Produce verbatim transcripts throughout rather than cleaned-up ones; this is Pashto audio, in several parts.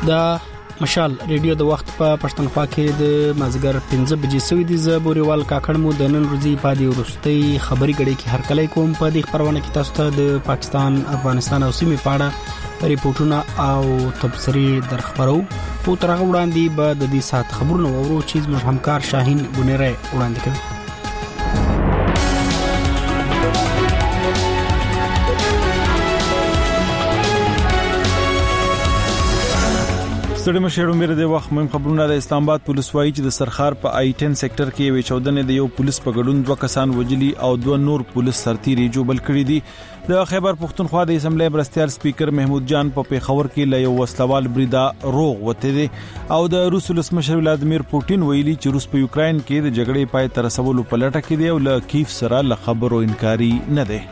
دا مشال ریډیو د وخت په پښتونخوا کې د مازګر پنځه بجې سوي دي. زه بوريوال کاکړ مو د نن ورځې په دې ورستۍ خبري غړي کې هر کله کوم په دې خبرونه کې تاسو ته د پاکستان، افغانستان او سیمې په اړه ریپورتونه او تبصري درخبرو. په تر هغه وړاندې به د دې سات خبرونه ورو چې زموږ همکار شاهین بنيره وړاندې کوي. ستړي مشرو مېره د وخت مهم خبرونه. د اسلام آباد پولیس وایي چې د سرخار په آی ټن سېکټر کې وی چودنې د یو پولیس په ګډون دوه کسان وجلي او دوه نور پولیس سرتیري جوړ کړي دي. د خیبر پختونخوا د اسمبلی مرستيال سپیکر محمود جان په پیښور کې له یو وسلوال بریدا روغ وته دي او د روس ولسمشر ولادیمیر پوتین ویلي چې روس په یوکرين کې د جګړې پای تر رسولو په لټه کې دی او له کیف سره له خبرو انکاري نه دی.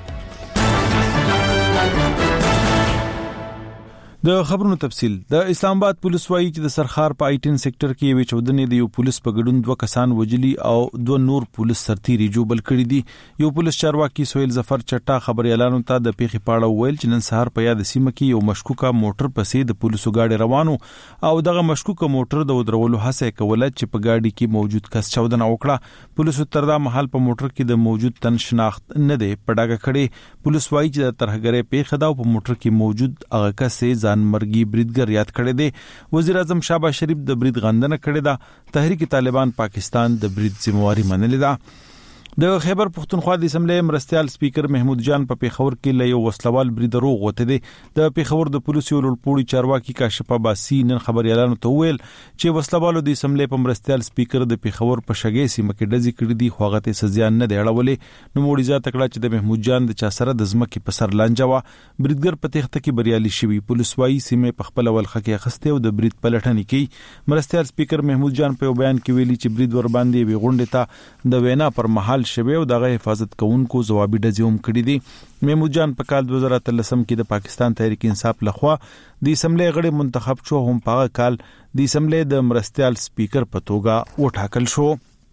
د خبرونو تفصيل. د اسلام آباد پولیس وایي چې د سرخار په آی ټن سېکټر کې وی چودنې د یو پولیس په ګډون دوه کسان وجلي او دوه نور پولیس سرتیري جوړ کړي دي. یو پولیس چارواکي سویل ظفر چټا خبري اعلان ته د پیښې پاړه ویل چې نن سهار په یاد سیمه کې یو مشکوکه موټر پسې د پولیسو گاډي روانو او دغه مشکوکه موټر د ودرولو هڅه کوله چې په گاډي کې موجود کس چودنه وکړه. پولیسو تر دا مهال په موټر کې د موجود تن شناخت نه دی پډاګه کړي. پولیس وایي چې د ترهګرۍ پیښه دا په موټر کې موجود هغه کس ځان مرګي بریدګر یاد کړی دی. وزیر اعظم شهباز شریف د برید غندنه کړې ده. تحریک طالبان پاکستان د برید ذمہواری منلې ده. د خیبر پختونخوا د اسمبلی مرستيال سپیکر محمود جان په پیښور کې له یو وسلوال برید روغ وته دي. د پیښور د پولیسو لوړپوړي چارواکي کاشف عباسی نن خبري اعلان ته ویل چې وسلوالو د اسمبلی په مرستيال سپیکر د پیښور په شګې سیمه کې ډزې کړې دي خو هغه ته سزیان نه دی اړولې. نو موړي ځا تکړه چې د محمود جان د چا سره د ځمکې په سر لانجه وا بریدګر په تخته کې بریالي شوی. پولیس وايي سیمه په خپل ولخه کې اخسته او د برید پلټنې کوي. مرستيال سپیکر محمود جان په بیان کې ویلي چې برید ور باندې وی غونډه ته د وینا پر محل شوی او دغه حفاظت کوونکو ځوابي ډزې هم کړې دي. محمود جان په کال دوه زره اتلس کې د پاکستان تحریک انصاف لخوا د اسمبلی غړي منتخب شو هم په کال د اسمبلی د مرستيال سپیکر په توګه وټاکل شو.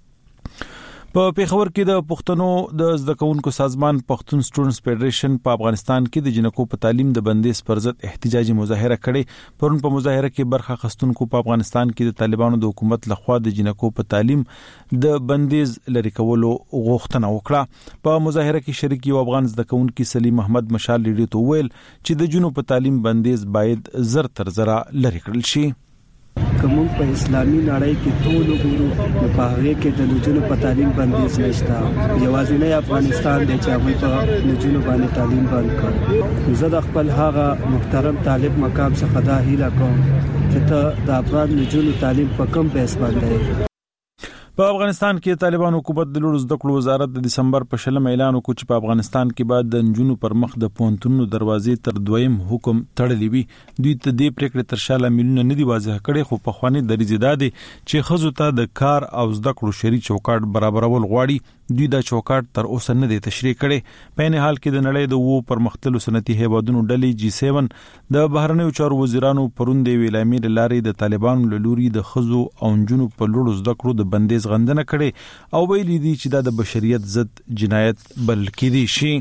په پیښور کې د پښتنو د زده کوونکو سازمان پښتون سټوډنټس فدریشن په افغانستان کې د جنکو په تعلیم د بندیز پر ضد احتجاجي مظاهره کړې. پرون په مظاهره کې برخه اخیستونکو په افغانستان کې د طالبانو د حکومت لخوا د جنکو په تعلیم د بندیز لري کولو غوښتنه وکړه. په مظاهره کې شریک یو افغان زده کوونکي سلیم احمد مشال ریډیو ته ویل چې د جنو په تعلیم بندیز باید زر تر زره لري کړل شي. کوم په اسلامي نړۍ کې ټول وګورو نو په هغه کې د نجونو په تعلیم بندیز نشته. یوازې نه افغانستان د چا په نجونو باندې تعلیم بند کړ. زه د خپل هغه محترم طالب مقام څخه دا هیله کوم چې ته د افغان نجونو تعلیم په کم بیس باندې. په افغانستان کې طالبان حکومت د لوړ زده کړو وزارت د دسمبر په شلم اعلان وکړ چې په افغانستان کې بعد د نجونو پر مخ د پونتونو دروازې تر دویم حکم تړلې وي. دوی ته د پریکړې تر شاله ملیونه نه دی واضح کړي خو په خواني دریځ دادي چې خزو ته د کار او زده کړو شری چوکاټ برابرول غواړي. دوی دا چوکاټ تر اوسه نه دی تشریح کړي. په نه حال کې د نړۍ د وو پرمختللو صنعتي هیوادونو ډلې جی سیون د بهرنیو چارو وزیرانو پروندې ویلامي لارې د طالبانو لوري د خزو او نجونو په لوړ زده کړو د بندیز غندنه کړي او ویلي دي چې دا د بشریت ضد جنایت بلل کېدی شي.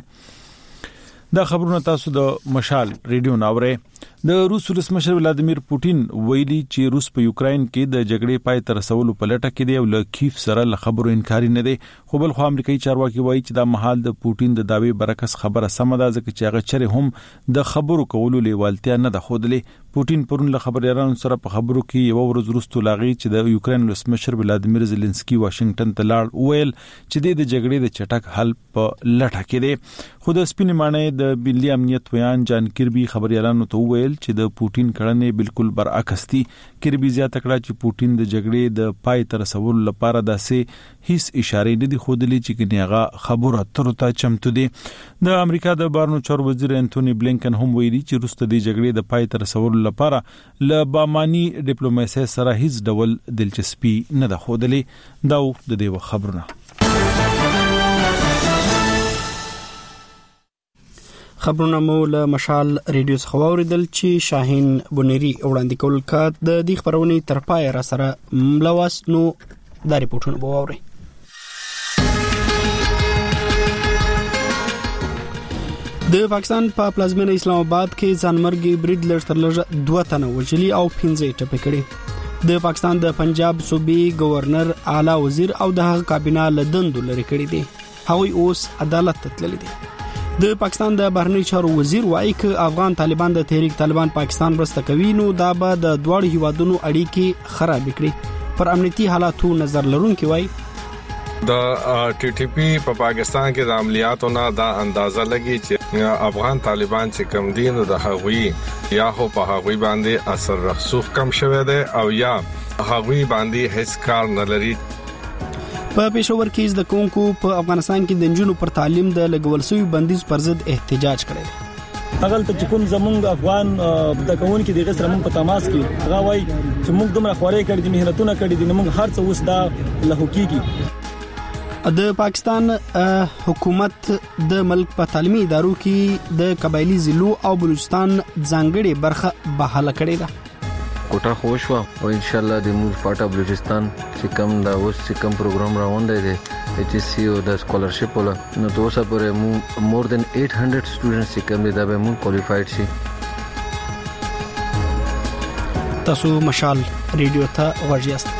دا خبرونه تاسو د مشال ریډیو ناوړې. د روس ولسمشر ولادیمیر پوتین ویلي چې روس په یوکرين کې د جګړې پای تر رسولو په لټه کې دی او له کیف سره له خبرو انکاري نه دی. خو بل خو امریکایي چارواکي وایي چې دا مهال د پوتین د داوی برعکس خبره سم ده ځکه چې هغه چره هم د خبرو کولو لیوالتیا نه ده خودلې. پوتین پرون له خبريالانو سره په خبرو کې یو ورځ وروسته لاغي چې د یوکرين ولسمشر ولادیمیر زيلنسکي واشنگټن ته لاړ ویل چې د جګړې د چټک حل په لټه کې دی. خو د سپینې معنی د ملي امنیت ویان جان کیربي خبريالانو ته ویل چې د پوتین کړنې بالکل برعکس دي. کیربي زیاته کړه چې پوتین د جګړې د پای تر رسولو لپاره داسې هیڅ اشاره نه دي خودلې چې کنيغه خبره تر ته چمتو دي. د امریکا د بهرنیو چارو وزیر انټونی بلینکن هم ویلي چې روس د جګړې د پای تر رسولو لپاره ل بامانی ډیپلوماسي سره هیڅ ډول دلچسپي نه ده خودلې. دا د دې خبرونه. خبرونه مو له مشال ریډیو څخه واوریدل چې شاهین بنيري وړاندې کول کات د دې خبرونه تر پای را سره ملواس نو دا ریپورتونه به واوري. د پاکستان په پلازمینه اسلام آباد کې ځانمرګي برید لږ تر لږه دوه تنه وژلي او پنځه ټپي کړي. د پاکستان د پنجاب صوبې گورنر اعلی وزیر او د هغه کابینه لدندو لري کړی دي. هغوی اوس عدالت ته تللي دي. د پاکستان د بهرنی چارو وزیر وايي چې افغان طالبان د تحریک طالبان پاکستان مرسته کوي نو دا به د دواړو هیوادونو اړیکې خراب کړي. پر امنیتي حالاتو نظر لرونکي وايي د ټي ټي پی په پاکستان کې د عملیاتو نه دا اندازه لګي چې افغان طالبان چې کم دین د هغوی یا هو په هغوی باندې اثر رسوخ کم شوه دی او یا هغوی باندې هیڅ کار نه لري. په پېښور کې د کونکو په افغانستان کې د نجونو پر تعلیم د لګول شوی بندیز پر ضد احتجاج کړی. هغه ته کوم زمونږ افغان د کون کې د غسر مونږ په تماس کې هغه وای چې موږ دومره خوري کړی دي مهنتونه کړی دي موږ هر څه اوس دا له حقوقي. د پاکستان حکومت د ملک په تعلیمي ادارو کې د قبایلی ضلعو او بلوچستان ځانګړي برخه بحاله کړې ده. کوټه خوش وا او ان شاء الله د موږ پټه بلوچستان چې کوم دا اوس چې کوم پروګرام روان دی د ایچ اس سی او د سکالرشپ ولا نو دوسه پرې مو مور دین eight hundred سټوډنټس چې کوم دی دا به مو کوالیفاید شي. تاسو مشال ریډیو ته ورجاست.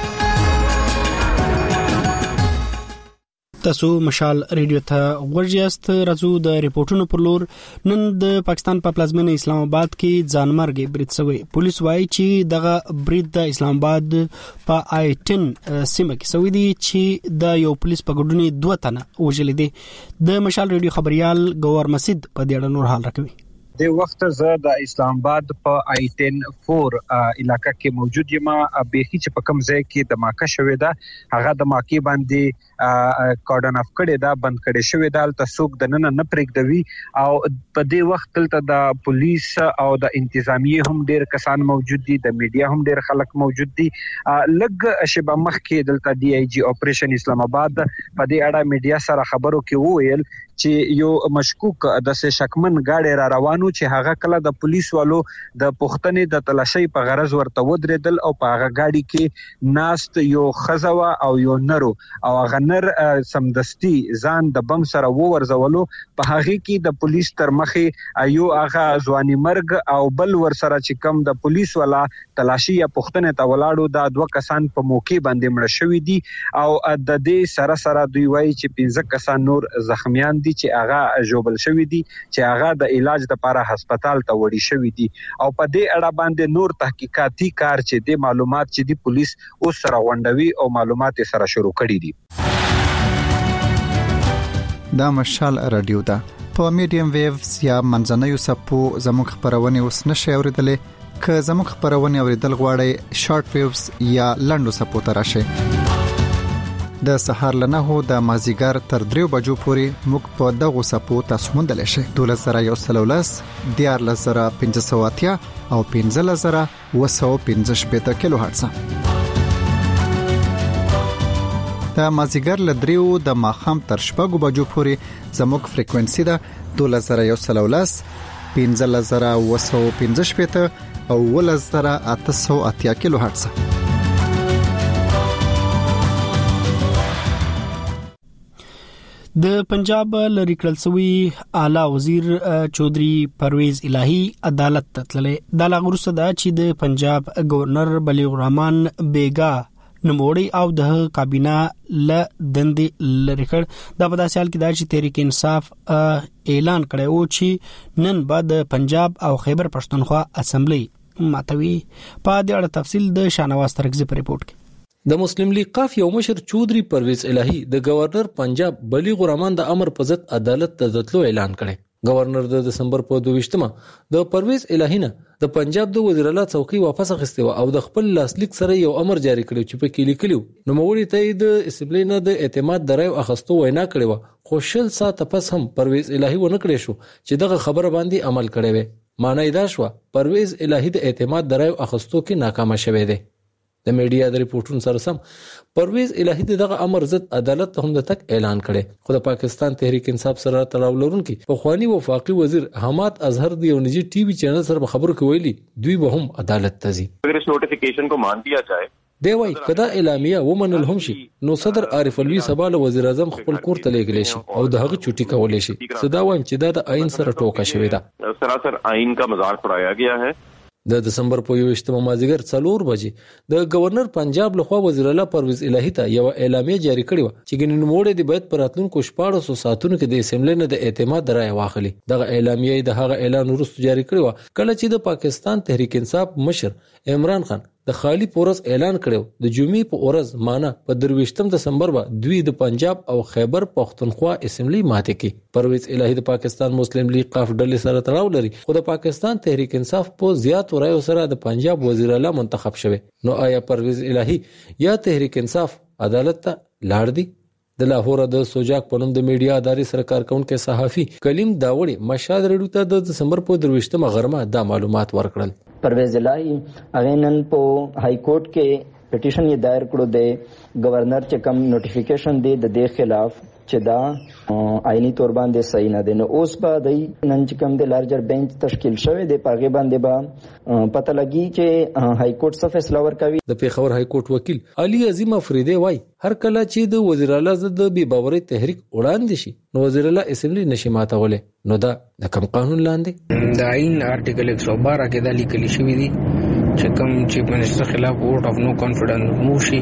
تاسو مشال ریډیو ته ورجاست. راځو د ریپورتونو پر لور. نن د پاکستان په پلازمینه اسلام آباد کې ځانمرګي برید شوی. پولیس وايي چې دغه برید د اسلام آباد په آی ټن سیمه کې شوی دی چې د یو پولیس په ګډون دوه تنه وژل دي. د مشال ریډیو خبريال ګور مسجد په دې اړه نور حال راکوي. د وخت زه د اسلام آباد په آی ټن فور علاقہ کې موجود یم. به هیڅ په کوم ځای کې د ماکه شوې ده هغه د ماکي باندې کارډن اف کړي دا بند کړي شوې ده تل څوک د نن نه پرېږدوي او په دې وخت تل د پولیس او د انتظامیه هم ډېر کسان موجود دي د میډیا هم ډېر خلک موجود دي. لګ شبه مخ کې دلته دی آی جی اپریشن اسلام آباد په دې اړه میډیا سره خبرو کې وویل چې یو مشکوک د شکمن گاډي را روانو چې هغه کله د پولیس والو د پښتنې د تلاشي په غرض ورته ودرېدل او په هغه گاډي کې ناست یو خزوا او یو نرو او هغه نر سمدستي ځان د بم سره وورځولو. په هغه کې د پولیس تر مخې یو هغه ځواني مرګ او بل ور سره چې کم د پولیس والا تلاشي یا پښتنې ته ولاړو دا دوه کسان په موقع باندې مړ شوی دي او د دې سره سره دوی وایي چې پنځه کسان نور زخمیان دي چې هغه جوبل شوی دي چې هغه د علاج لپاره هسپتال ته وړي شوی دي او په دې اړه باندې نور تحقیقاتي کار چې د معلومات چې د پولیس اوس سره غونډوي او معلومات سره شروع کړي دي. دا مشال رادیو ده په میډیم ویوز یا منځنوي سپو زموږ خبرونه اوس نشي اوریدلې که زموږ خبرونه اوریدل غواړئ شارټ ویوز یا لنډو سپو ته راشئ. د سهار لنه هو د مازیګر تر دریو بجو پورې موږ په دغه سپو تاسو موندل شئ. دولس زره یو سل ولس دیار لزره پنځه سوه اتیا او پنځه لزره وسو پنځه شپېته کیلو هرتز. د مازیګر لدریو د ماخام تر شپږو بجو پورې زموږ فریکوئنسي ده دولس زره یو سل ولس پنځه لزره وسو پنځه شپېته او ولس زره اته سوه اتیا کیلو هرتز. د پنجاب لری کړل سوی اعلی وزیر چودري پرویز الهی عدالت ته تللی. د لاغروسه دا چې د پنجاب گورنر بلیغ الرحمن بیگا نموړي او د کابینه ل دندې لری کړ. دا په داسې حال کې دا چې تحریک انصاف اعلان کړی و چې نن بعد پنجاب او خیبر پښتونخوا اسمبلی ماتوي. په دې اړه تفصیل د شانواز ترکزی په ریپورت کې. د مسلم لیگ قاف یو مشر چودري پرویز الهی د گورنر پنجاب بلیغ الرحمن د امر په ضد عدالت ته تللو اعلان کړي. گورنر د دسمبر په دویشتمه د پرویز الهی نه د پنجاب د وزیر اعلی څوکۍ واپس اخیسته او د خپل لاسلیک سره یو امر جاری کړی چې په کې لیکلو نو موري ته د اسمبلی نه د اعتماد درایو اخستو وینا کړی و خو شل ساعت پس هم پرویز الهی ونه کړی شو چې دغه خبره باندې عمل کړی وي. معنی دا شو پرویز الهی د اعتماد درایو اخستو کې ناکام شوه دی. د میډیا د ریپورتونو سره سم پرویز الهی دغه امر ضد عدالت هم د تک اعلان کړي. خو د پاکستان تحریک انصاف سره تړاو لرونکي په خواني وفاقي وزیر حماد اظهر دی او نجی ټي وي چینل سره خبرو کوي دوی به هم عدالت ته ځي. اگر اس نوٹیفیکیشن کو مان دیا جائے دی وايي کدا اعلامیه ومنل هم شي نو صدر عارف الوی سبا له وزیر اعظم خپل کور ته لګلی شي او د هغه چوټي کولای شي صدا وایم چې دا د آئین سره ټوکا شوی دا سراسر آئین کا مذاق اڑایا گیا ہے. د دسمبر په یوویشتمه مازیګر څلور بجې د گورنر پنجاب لخوا وزیر اعلی پرویز الهی ته یو اعلامیه جاری کړې و چې ګنې نوموړي د بیت پراتلونکو شپږ ساعتونو کې د اسمبلی نه د اعتماد رائے واخلي. دغه اعلامیه د هغه اعلان وروسته جاری کړې و کله چې د پاکستان تحریک انصاف مشر عمران خان د خالی پورس اعلان کړو د جمعې په ورځ مانه په درویشتم دسمبر به دوی د پنجاب او خیبر پختونخوا اسمبلی ماته کې. پرویز الهی د پاکستان مسلم لیگ قاف ډلې سره تړاو لري خو د پاکستان تحریک انصاف په زیات رایو سره د پنجاب وزیر اعلی منتخب شوی. نو آیا پرویز الهی یا تحریک انصاف عدالت ته لاړ دي؟ د لاهور د سوجاک په نوم د میډیا ادارې سره کارکونکو صحافي کلیم داوړي مشهد رډو ته د دسمبر په درویشتمه غرمه دا معلومات ورکړل. پرویز الهی اغینن په های کورټ کې پټیشن یې دایر کړو د گورنر چې کم نوټیفیکیشن دی د دې خلاف چې دا آئینی تور باندې صحیح نه دی. نو اوس به د نن چې کم د لارجر بینچ تشکیل شوی دی پاغه باندې به پته لګي چې های کورټ څه فیصله ورکوي. د پیښور های کورټ وکیل علي عظیم افریدی وای هر کله چې د وزیر اعلی د بې باورۍ تحریک وړاندې شي نو وزیر اعلی اسمبلی نشي ماتولې نو دا د کوم قانون لاندې د آئین آرټیکل ایک سو بارہ کې د لیکل شوی دی چې کوم چیف منسٹر خلاف ووټ اف نو کانفیډنس موشي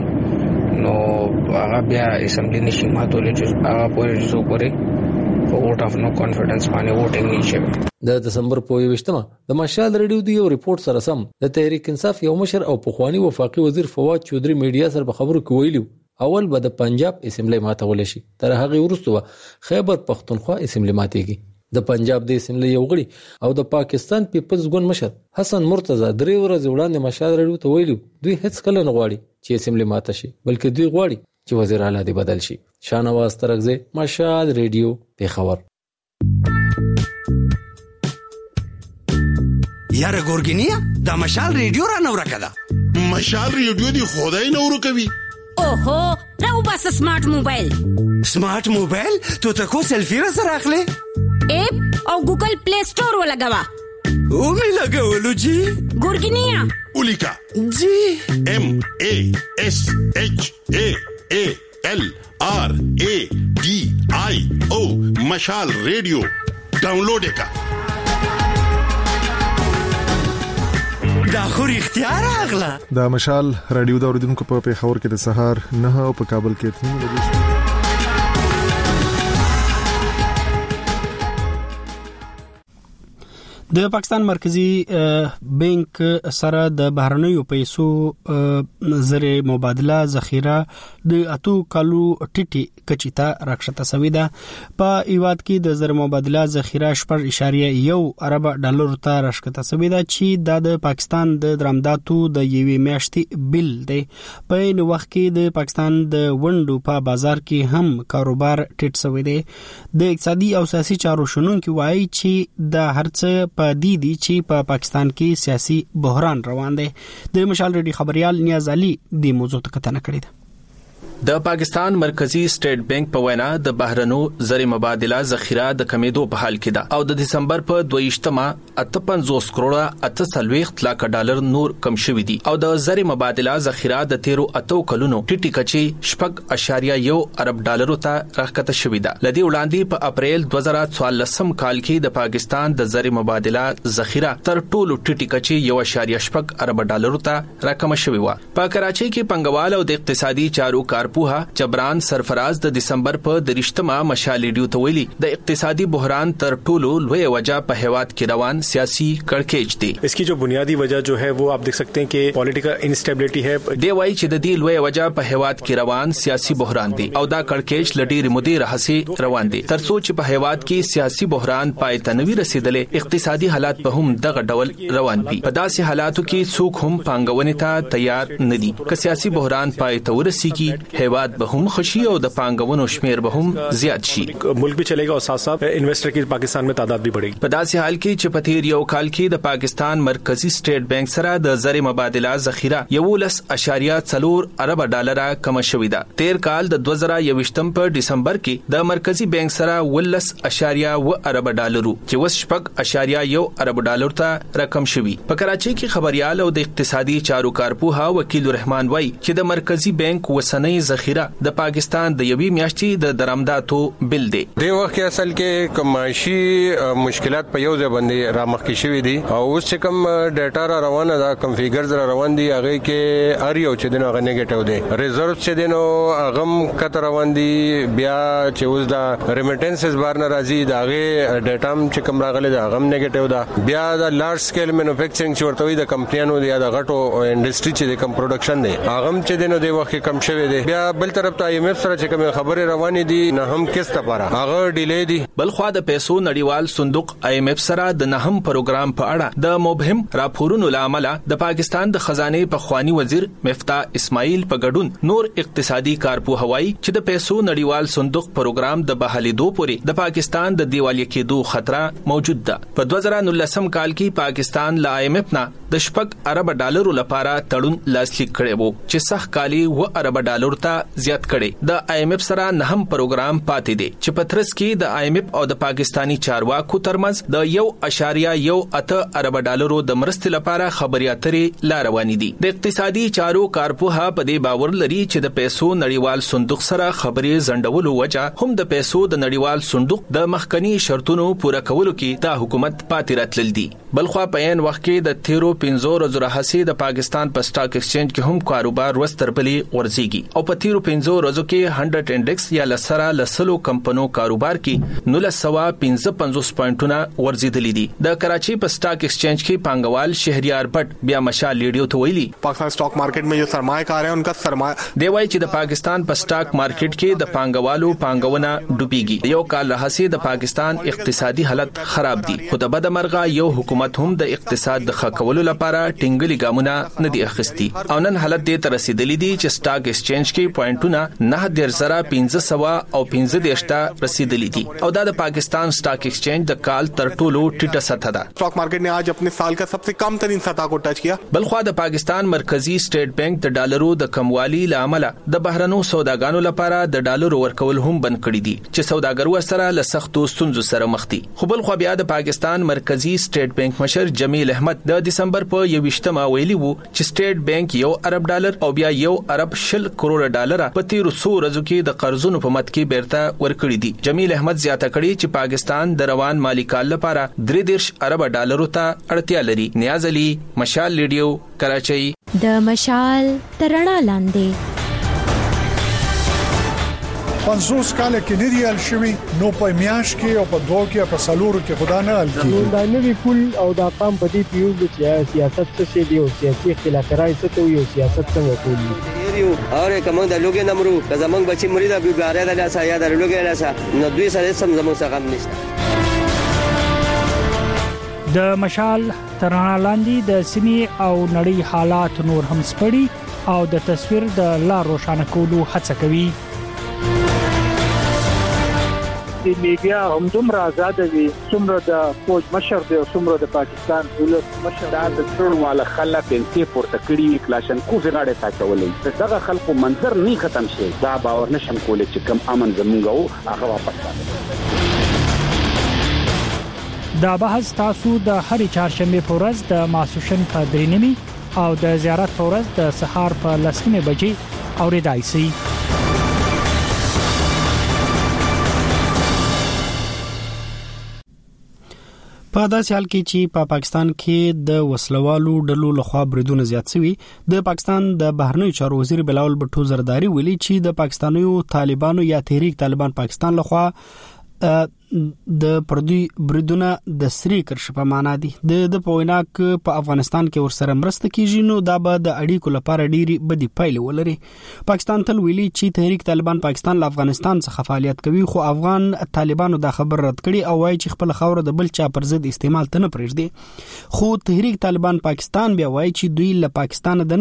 نو هغه بیا اسمبلی نشي ماتولې چې هغه پورې څو پورې په ووټ اف نو کانفیډنس باندې ووټینګ نشي. د دسمبر په یوویشتمه د مشال ریډیو دی یو ریپورت سره سم د تحریک انصاف یو مشر او پخوانی وفاقي وزیر فواد چودري میډیا سره په خبرو کې ویلو اول به د پنجاب اسمبلی ماتول شي تر هغه وروسته خیبر پختونخوا اسمبلی ماتيږي. د پنجاب د اسمبلی یو غړي او د پاکستان پیپلز ګوند مشر حسن مرتضی درې ورځې وړاندې مشال ریډیو ته ویلو دوی هیڅ کله نه غواړي چې اسمبلی ماته شي بلکې دوی غواړي چې وزیر اعلی دی بدل شي. شاهنواز ترغزه مشال ریډیو پیښور. یاره ګورګینیا دا مشال ریډیو را نو راکړه. مشال ریډیو دی خدای نو ورکوي. اوهو راو بس سمارټ موبایل. سمارټ موبایل ته تاسو سلفي را سره اخلي اپ او ګوګل پلی سٹور ولګوا او می لګولو جی ګورګینیا ولیکا جی ام ا اس اچ ا ا ال آر ا ډي آی او مشال ریډیو ډاونلوډ کا دا خو اختیار اغلا. دا مشال رادیو دا اوریدونکو په پیښور کې د سهار نه او په کابل کې تنو لګیږي. د پاکستان مرکزی بانک سره د بهرنیو پیسو زر مبادله ذخیره د اتو کالو ټټي کچیتا راکښته سوي ده. په ایواد کې د زر مبادله ذخیره شپږ اشاریه یو ارب ډالر ته راکښته سوي ده چې د پاکستان د درامداتو د یوې میاشتې بل دی. په نو وخت کې د پاکستان د ونډو په بازار کې هم کاروبار ټټ سوي دی. د اقتصادي او سیاسي چارو شنونکو وایي چې د هرڅه په دې دي چې په پاکستان کې سیاسي بحران روان دی. د مشال ریډي خبريال نیاز علي د موضوع ته کتنه کړې ده. د پاکستان مرکزی سټیټ بانک په وینا د بهرنو زر مبادله ذخیره د کمیدو په حال کې ده او د دسمبر په دویشتمه اته پنځوس کروڑه اته سلويخت لاک ډالر نور کم شوې دي او د زر مبادله ذخیره د تیرو اتو کلونو ټټی کچي شپږ اشاریه یو ارب ډالر ته راکته شوې ده. لدی وړاندې په اپریل دوه زره څوارلسم کال کې د پاکستان د زر مبادله ذخیره تر ټولو ټټی کچي یو اشاریه شپږ ارب ډالر ته راکم شوې و. په کراچۍ کې پنګوال او د اقتصادي چارو کار پوها جبران سرفراز د دسمبر په درشتمه مشال ریډیو ته ویلي د اقتصادي بحران تر ټولو لوی وجہ په هیواد کې روان سیاسي کړکېچ دی. इसकी जो बुनियादी वजह जो है वो आप देख सकते हैं कि पॉलिटिकल इनस्टेबिलिटी है. دی وایي چې د دې لوی وجہ په هیواد کې روان سیاسي بحران دی او دا کړکېچ لډیر مدیر حسي روان دي تر څو چې په هیواد کې سیاسي بحران پای ته نوي رسیدلې اقتصادي حالات به هم دغه ډول روان دي. په داسې حالاتو کې څوک هم پانګونې ته تیار نه دي. که سیاسي بحران پای ته ورسیږي هیواد به هم خشي او د پانګونو شمیر به هم زیات شي. ملک भी चलेगा और साथ साथ इन्वेस्टर की पाकिस्तान में तादाद भी बढ़ेगी. په داسې حال کې چې په تیر یو کال کې د پاکستان مرکزی سټیټ بانک سره د زر مبادله ذخیره یولس اشاریه څلور ارب ډالر کم شوې ده. تیر کال د دوه زره یوویشتم په دسمبر کې د مرکزی بانک سره ولس اشاریه و ارب ډالرو چې وس شپږ اشاریه یو ارب ډالر ته رقم شوی. په کراچۍ کې خبريال او د اقتصادي چارو کارپوها وکیل رحمان وای چې د مرکزی بانک وسنۍ ذخیره د پاکستان د یوې میاشتې د درآمداتو بل دی. د وخت کې اصل کې کماشي مشکلات په یو ځای باندې رامخکې شوی دي او اوس چې کوم ډاټا را روانه ده کنفیګرز را روان دي هغه کې ار یو چې دغه نیگیټیو دی ریزرو چې دینو اغم کتر روان دي بیا چې اوس دا ریمیټنسز بار ناراضي داغه ډاټا چې کوم راغلي دا غم نیگیټیو ده. بیا دا لارج سکیل مینوفیکچرینګ چې ورته وي د کمپنیانو دی د غټو انډستری چې د کم پروډکشن دی هغه چې دینو د وخت کم شوی دی. بیا بل طرف ته ایم ایف سره چې کوم خبره روانې دي نه هم کیسه لپاره هغه ډیلی دي. بل خو د پیسو نړیوال صندوق ایم ایف سره د نهم پروګرام په اړه د مبهم راپورونو لامل د پاکستان د خزانه په خوانی وزیر مفتاح اسماعیل په ګډون نور اقتصادي کارپوه هوایی چې د پیسو نړیوال صندوق پروګرام د بحالي دو پورې د پاکستان د دیوالي کېدو خطر موجود ده. په دوه زره نولسم کال کې پاکستان ل آی ایم ایف نه د شپږ ارب ډالرو لپاره تړون لاسلیک کړی وو چې سخت کالی و ارب ډالر ته زیات کړي. د آی ایم ایف سره نهم پروګرام پاتې دی چې په ترڅ کې د آی ایم ایف او د پاکستانی چارواکو ترمنځ د یو اشاریه یو اته ارب ډالرو د مرستې لپاره خبري اترې لا روانې دي. د اقتصادي چارو کارپوها په دې باور لري چې د پیسو نړیوال صندوق سره خبري زندولو وجه هم د پیسو د نړیوال صندوق د مخکنی شرطونو پوره کولو کې د حکومت پاتې راتلل دي. بلخوا په عین وخت کې د تیرو پنځو ورځو راهیسې د پاکستان په سٹاک ایکسچینج کې هم کاروبار وسترپلې ورزيږي او په تیرو پنځو ورځو کې هندرد انډیکس یا لسره لسلو کمپنو کاروبار کې نولس سوا پنځه پنځوس پوینټونه ورزيدلې دي. د کراچي په سٹاک ایکسچینج کې پانګوال شهریار بټ بیا مشال لیډیو ته ویلي پاکستان سٹاک مارکیٹ میں جو سرمایہکار ہیں ان کا سرمایہ دی وای چې د پاکستان په سٹاک مارکیټ کې د پانګوالو پانګونه ډوبېږي. یو کال راهیسې د پاکستان اقتصادي حالت خراب دي خو د بدمرغه یو حکومت هم د اقتصاد د خکولو لپاره ټینګلي ګامونه نه دي اخیستي او نن حالت دې تر رسیدلې دي چې سٹاک ایکسچینج کې پوینټونه نه د زره پنځه سوا او پنځه دیشته رسیدلې دي او دا د پاکستان سٹاک ایکسچینج د کال تر ټولو ټیټه سطح ده. سٹاک مارکیٹ نے آج اپنے سال کا سب سے کم ترین سطح کو ټچ کیا. بلخوا د پاکستان مرکزی سټیټ بانک د ډالرو د کموالي لامل د بهرنو سوداګانو لپاره د ډالرو ورکول هم بند کړی دي چې سوداګرو سره له سختو ستونزو سره مخ دي. خو بل خو بیا د پاکستان مرکزی سټیټ بانک مشر جمیل احمد د دسمبر په یوویشتمه ویلي وو چې سټیټ بانک یو ارب ډالر او بیا یو ارب شل کروڑ ډالر په تیرو څو ورځو کې د قرضونو په مت کې بیرته ورکړي دي. جمیل احمد زیاته کړي چې پاکستان د روان مالی کال لپاره درې دیرش ارب ډالرو ته اړتیا لري. نیاز علي، مشال لیډیو، کراچۍ. د مشال ترڼا لاندې پنځوس کال کې نه دی ال شوی نو په میاش کې او په دوه کې په سالورو کې خدا نه ال کیږي. دا نوی پول او دا قام په دې پیوز چې سیاست څه دی او سیاسي اختلافات څه ته یو سیاست څنګه کوي یو اور کوم د لوګي نمرو که زمنګ بچی مریدا بیګاره د لاسه یا د لوګي لاسه نو دوی سره سم زموږ څخه غم نشته. د مشال ترڼا لاندې د سیمې او نړۍ حالات نور هم سپړي او د تصویر د لار روښانه کولو هڅه کوي. د میډیا هم دومره آزاد دي څومره د فوج مشر دی او څومره د پاکستان ولس مشر د ټول والا خلک انتي پورته کړی کلاشن کو زغاړه تاچولې دغه خلکو منظر نه ختم شي دا باور نشم کولای چې کم امن زمونږ هغه واپس راځي. دا بحث تاسو د هرې چهارشنبه په ورځ د ماسوشن په درې نیمه او د زیارت په ورځ د سهار په لسمه بجې اوریدای شئ. په داسې حال کې چې په پا پاکستان کې د وسلوالو ډلو لخوا بریدونه زیات شوي د پاکستان د بهرنیو چارو وزیر بلاول بټو زرداری ویلي چې د پاکستانیو طالبانو یا تحریک طالبان پاکستان لخوا د پردوی بریدونه د سری کرش په معنا دي. د د پویناک په افغانستان کې ورسره مرسته کیږي نو دا به د اړیکو لپاره ډيري بدی پایلې ولري. پاکستان تل ویلي چې تحریک طالبان پاکستان له افغانستان څخه فعالیت کوي خو افغان طالبانو دا خبر رد کړي او وايي چې خپل خاور د بل چا پر ضد استعمال ته نه پرېږدي. خو تحریک طالبان پاکستان بیا وايي چې دوی له پاکستان دننه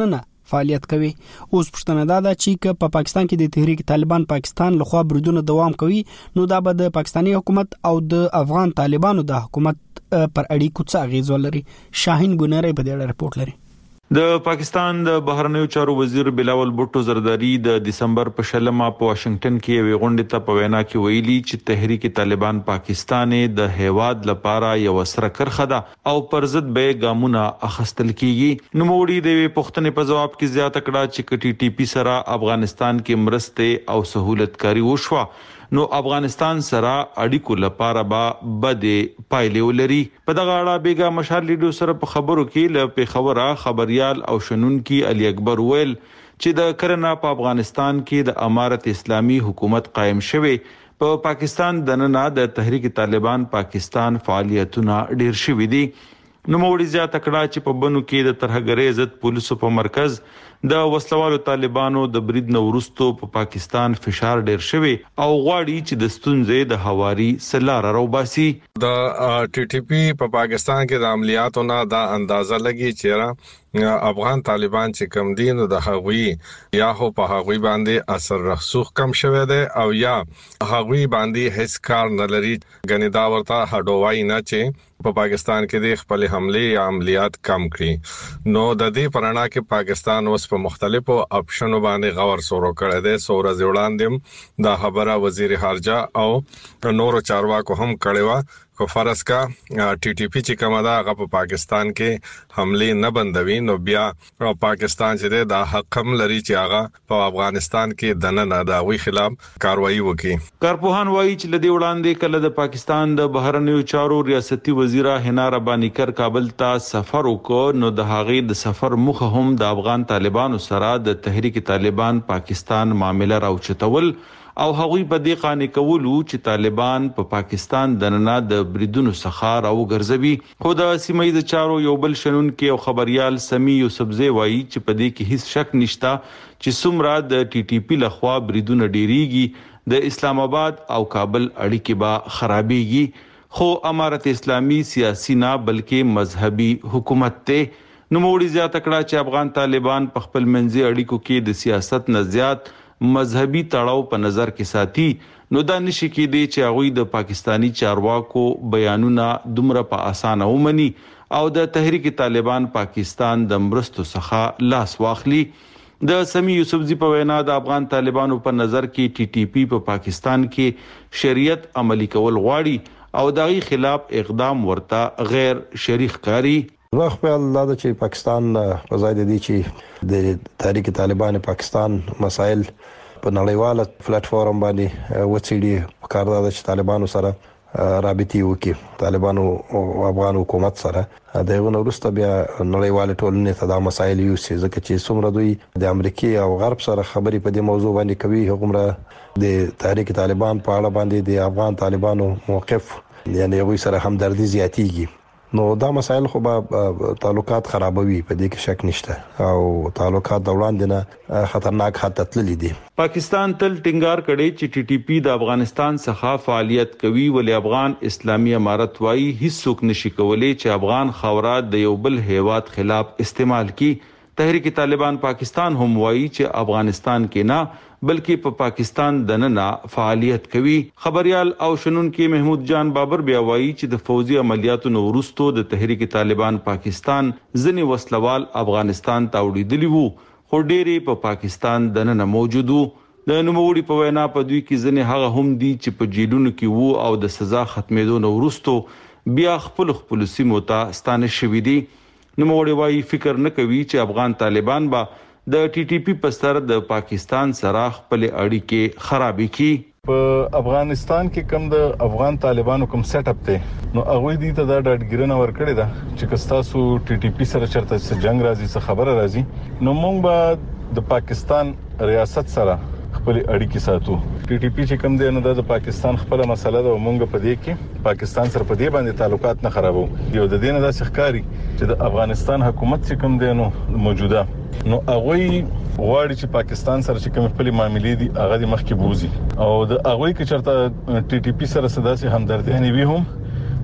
فعالیت کوي. اوس پښتنه دا ده چې په پاکستان کې د تحریک طالبان پاکستان لخوا بریدونه دوام کوي نو دا به د پاکستاني حکومت او د افغان طالبانو د حکومت پر اړیکو څه اغیز ولري. شاهین ګونری په دې اړه رپورت لري. د پاکستان د بهرنیو چارو وزیر بلاول بوټو زرداری د دسمبر په شلمه په واشنگټن کې یو غونډه ته په وینا کې ویلي چې تحریک طالبان پاکستان د هیواد لپاره یو سره کرخه ده او پر ضد به ګامونه اخستل کیږي. نو موړي د پښتنې په جواب کې زیاته کړه چې ټي ټي پی سره افغانستان کې مرسته او سہولت کاری وشوه نو افغانستان سره اړیکو لپاره به بد پایلې ولري. په دغه اړه بیګا مشال لیډو سره په خبرو کې ل پیښوره خبريال او شنونکي علي اکبر ویل چې د کرنا په افغانستان کې د امارت اسلامي حکومت قائم شوه په پا پاکستان د نن د تحریک طالبان پاکستان فعالیتونه ډیر شوي دي. نو موړي زیاته کړه چې په بنو کې د ترهګرۍ ضد پولیسو په مرکز د وسلوالو طالبانو د برید نورستو په پا پاکستان فشار ډیر شوی او غواړي چې د ستونزې د حواري سلار روباسي. د ټي ټي پی په پاکستان کې د عملیاتو نه دا اندازه لګي چې افغان طالبان چې کم دین د هغوی یا هو په هغوی باندې اثر رسوخ کم شوه دی او یا هغوی باندې هیڅ کار نه لري. غنی دا ورته هډوای نه چې په پاکستان کې د خپل حمله یا عملیات کم کړي. نو د دې پرانا کې پاکستان اوس په مختلفو اپشنو باندې غور سورو کړی دی. سورہ وړاندې دا خبره وزیر خارجه او نورو چارواکو هم کړی و کو فرض کا ټي ټي پی چې کومه دا هغه په پاکستان کې حمله نه بندوي نو بیا پاکستان چې دا حق هم لري چې هغه په افغانستان کې د نه د وی خلاف کاروایی وکړي. کارپوهان وایي چې لدی وړاندې کله د پاکستان د بهرنیو چارو ریاستي وزیره حنا ربانی کر کابل ته سفر وکړ نو د هغې د سفر مخه هم د افغان طالبانو سره د تحریک طالبان پاکستان معاملې راوچتول او هغوی په دې قانې کولو چې طالبان په پا پاکستان د نن د بریدونو څخه راوګرځوي. خو د سیمې د چارو یو بل شنونکي او خبريال سمي یوسفزی وایي چې په دې کې هیڅ شک نشته چې څومره د ټي ټي پی لخوا بریدونه ډیریږي د اسلام آباد او کابل اړیکې به خرابېږي. خو امارت اسلامي سیاسي نه بلکې مذهبي حکومت ته. نو موړي زیاته کړه چې افغان طالبان په خپل منځي اړیکو کې د سیاست نه زیات مذهبي تړاو په نظر کې ساتي. نو دا نشي کېدی چې هغه د پاکستانی چارواکو بیانونه دومره په اسانه ومني او د تحریک طالبان پاکستان د مرستو څخه لاس واخلي. د سمي یوسفزی په وینا د افغان طالبانو په نظر کې ټي ټي پی په پاکستان کې شریعت عملی کول غواړي او دغه خلاف اقدام ورته غیر شریح کاری. زه خپل دا چې پاکستان په ځای د دې چې د تحریک طالبان پاکستان مسائل په نړیواله پلیټ فارم باندې وڅېړي په کار دا چې طالبانو سره رابطي وکړي طالبانو او افغان حکومت سره دغه نورسته بیا نړیواله ټولنې ته دا مسایل یوسي ځکه چې څومره دوی د امریکای او غرب سره خبرې په دې موضوع باندې کوي هغومره د تحریک طالبان په اړه باندې د افغان طالبانو موقف یعنی هغوی سره همدردي زیاتیږي. نو دا مسایل خو به تعلقات خرابوي په دې کې شک نشته او تعلقات د وړاندې نه خطرناک حالت تللی دي. پاکستان تل ټینګار کړي چې ټي ټي پی د افغانستان څخه فعالیت کوي ولې افغان اسلامي امارت وايي هیڅوک نشي کولای چې افغان خاورات د یو بل هیواد خلاف استعمال کړي. تحریک طالبان پاکستان هم وايي چې افغانستان کې نه بلکې په پا پاکستان د نن فعالیت کوي. خبريال او شنونکي محمود جان بابر بیا وایي چې د فوزي عملیاتو نو وروسته د تحریک طالبان پاکستان ځنی وسلوال افغانستان ته وړي وو خو ډېری په پاکستان د نن موجودو. د نوموړي په وینا په دوی کې ځنی هغه هم دي چې په جیلونو کې وو او د سزا ختمېدو نو وروسته بیا خپل خپل سیمو ته ستانه شوې دي. نوموړي وایي فکر نه کوي چې افغان طالبان به د ټي ټي پی په سر د پاکستان سره خپل اړیکې خرابې کړي. په افغانستان کې کوم د افغان طالبانو کوم سیټ اپ ته نو هغه دې ته دا ډاډګیرنه ورکړی دا چې کستاسو ټي ټي پی سره چرته څه جنگ راځي څه خبره راځي نو موږ به د پاکستان ریاست سره خپل اړیکې ساتو. ټي ټي پی چې کوم دی نو د پاکستان خپل مسله ده او موږ په دې کې پاکستان سره په دې باندې تعلقات نه خرابو. یو د دې نه د ښکاری چې د افغانستان حکومت چې کوم دی نو موجوده نو هغه غواړي چې پاکستان سره چې کوم خپل معاملې دي هغه د مخ کې بوزي او د هغه کې چرته ټي ټي پی سره صدا سي همدردي نه وي هم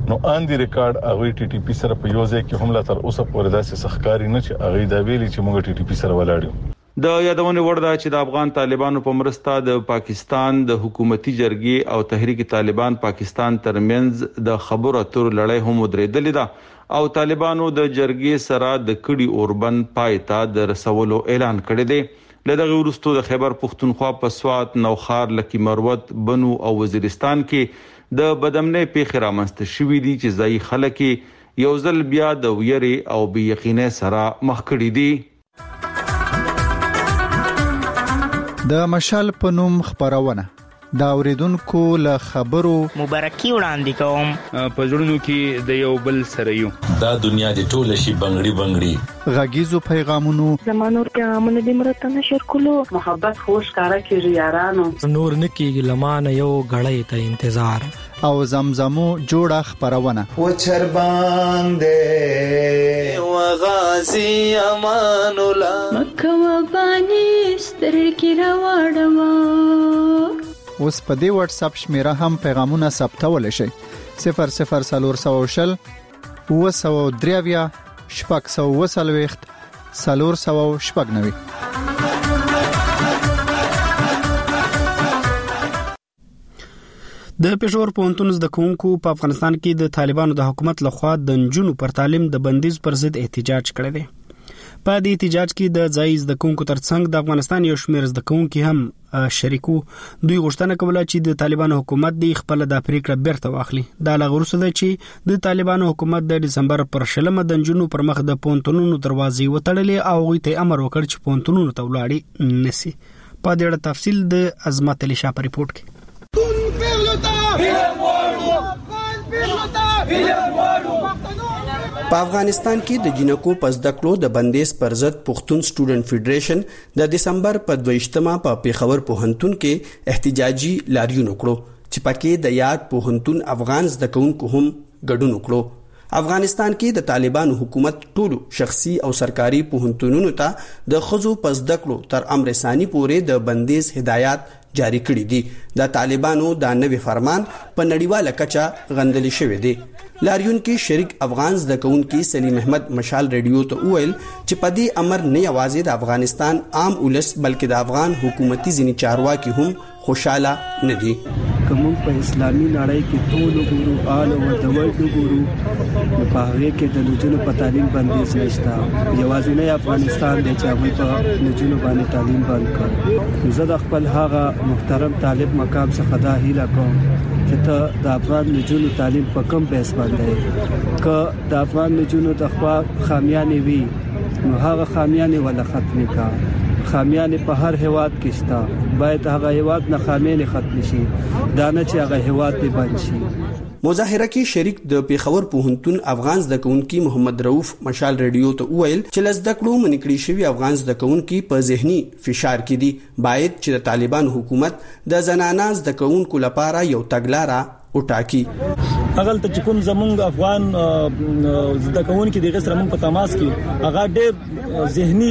نو ان دی ریکارډ هغه ټي ټي پی سره په یو ځای کې هم لا تر اوسه پورې داسې سخکاری نه چې هغه دا ویلي چې موږ ټي ټي پی سره ولاړو. د یادونه ورده چې د افغان طالبانو په مرسته د پاکستان د حکومتي جرګې او تحریک طالبان پاکستان ترمنځ د خبرو اترو لړۍ هم درېدلې ده او طالبانو د جرګې سره د کډي اوربن پایتا د رسولو اعلان کړی دی. لدغه ورستو د خیبر پختونخوا په سوات، نوخار، لکی مروت، بنو او وزیرستان کې د بدامنۍ پیښې رامنځته شوې دي چې ځای خلک یو ځل بیا د ویری او بې یقینۍ سره مخ کړي دي. د مشال په نوم خبرونه دا اوریدونکو له خبرو مبارکي وړاندې کوم په ژوندونو کې د یو بل سره یو دا دنیا د ټوله شي بنگړي بنگړي غږیزو پیغامونو زمانور پیغامونه د مرته نشر کولو محبت خوش کارا کیږي یارانو نور نکیږي لمانه یو غړې ته انتظار او زمزمو جوړه خبرونه و چربان دې وغازي امان الله مکه وبانی سترګې راوړم. اوس په دې واتس اپ شمیره هم پیغامونه ثبتول شي صفر صفر سلور سو شل و سو دریویا شپږ سو وسلويخت سلور سو شپږ نوي. د پېښور پوهنتون زده کوونکو په افغانستان کې د طالبانو د حکومت لخوا د نجونو پر تعلیم د بندیز پر ضد احتجاج کړی دی. په دې احتجاج کې د ځای زده کوونکو ترڅنګ د افغانستان یو شمېر زده کوونکي هم شریکو. دوی غوښتنه کوله چې د طالبانو حکومت د خپل د پریکړه بیرته واخلي. دا لغورسه ده چې د طالبانو حکومت د دسمبر پر شلمه د نجونو پر مخ د پوهنتونونو دروازې وتړلې او غوښتي ته امر وکړ چې پوهنتونونو ته ولاړې نسی. په دې اړه تفصیل د عظمت علي شاه په ریپورت کې. په افغانستان کې د جنکو پس دکړو د بندیز پر ضد پښتون سټوډنټ فدریشن د دسمبر په دویشتمه په پیښور پوهنتون کې احتجاجي لاریون وکړو چې پکې د یاد پوهنتون افغان زده کوونکو هم ګډون وکړو. افغانستان کې د طالبانو حکومت ټولو شخصي او سرکاري پوهنتونونو ته د خزو پس دکړو تر امر ثاني پورې د بندیز هدایات جاری کړی دي. د طالبانو د نوې فرمان په نړیواله کچه غندل شوی دی. لاریون کې شریک افغان زده کوونکي سلیم احمد مشال ریډیو ته وویل چې په دې امر نه یوازې د افغانستان عام ولس بلکې د افغان حکومتي ځینې چارواکي هم خوشاله نه دي. کوم په اسلامي نړۍ کې ټول ګورو آل او د ورډ ګورو په هغه کې د نجونو په تعلیم بندیز نشته. یوازې نه افغانستان د چاوي په نجونو باندې تعلیم بند کړ. زه د خپل هغه محترم طالب مقام څخه دا هیله کوم چې ته د افغان نجونو تعلیم په کم بیس باندې ک د افغان نجونو د خوا خامیانې وي نو هغه خامیانې ولا ختمې کا. خامیانې په هر هواد کې شته، باید هغه هواد نه خامیانې ختم شي، دا نه چې هغه هواد دې بند شي. مظاهره کې شریک د پیښور پوهنتون افغان زده کوونکي محمد رؤوف مشال ریډیو ته وویل چې لزده کړو منکړي شوی افغان زده کوونکي په ذهني فشار کې دي. باید چې د طالبان حکومت د زنانه زده کوونکو لپاره یو تګلاره وټاکي. اغل ته کوم زمونږ افغان زده کوونکي د غسر مون په تماس کې هغه ډېر ذهني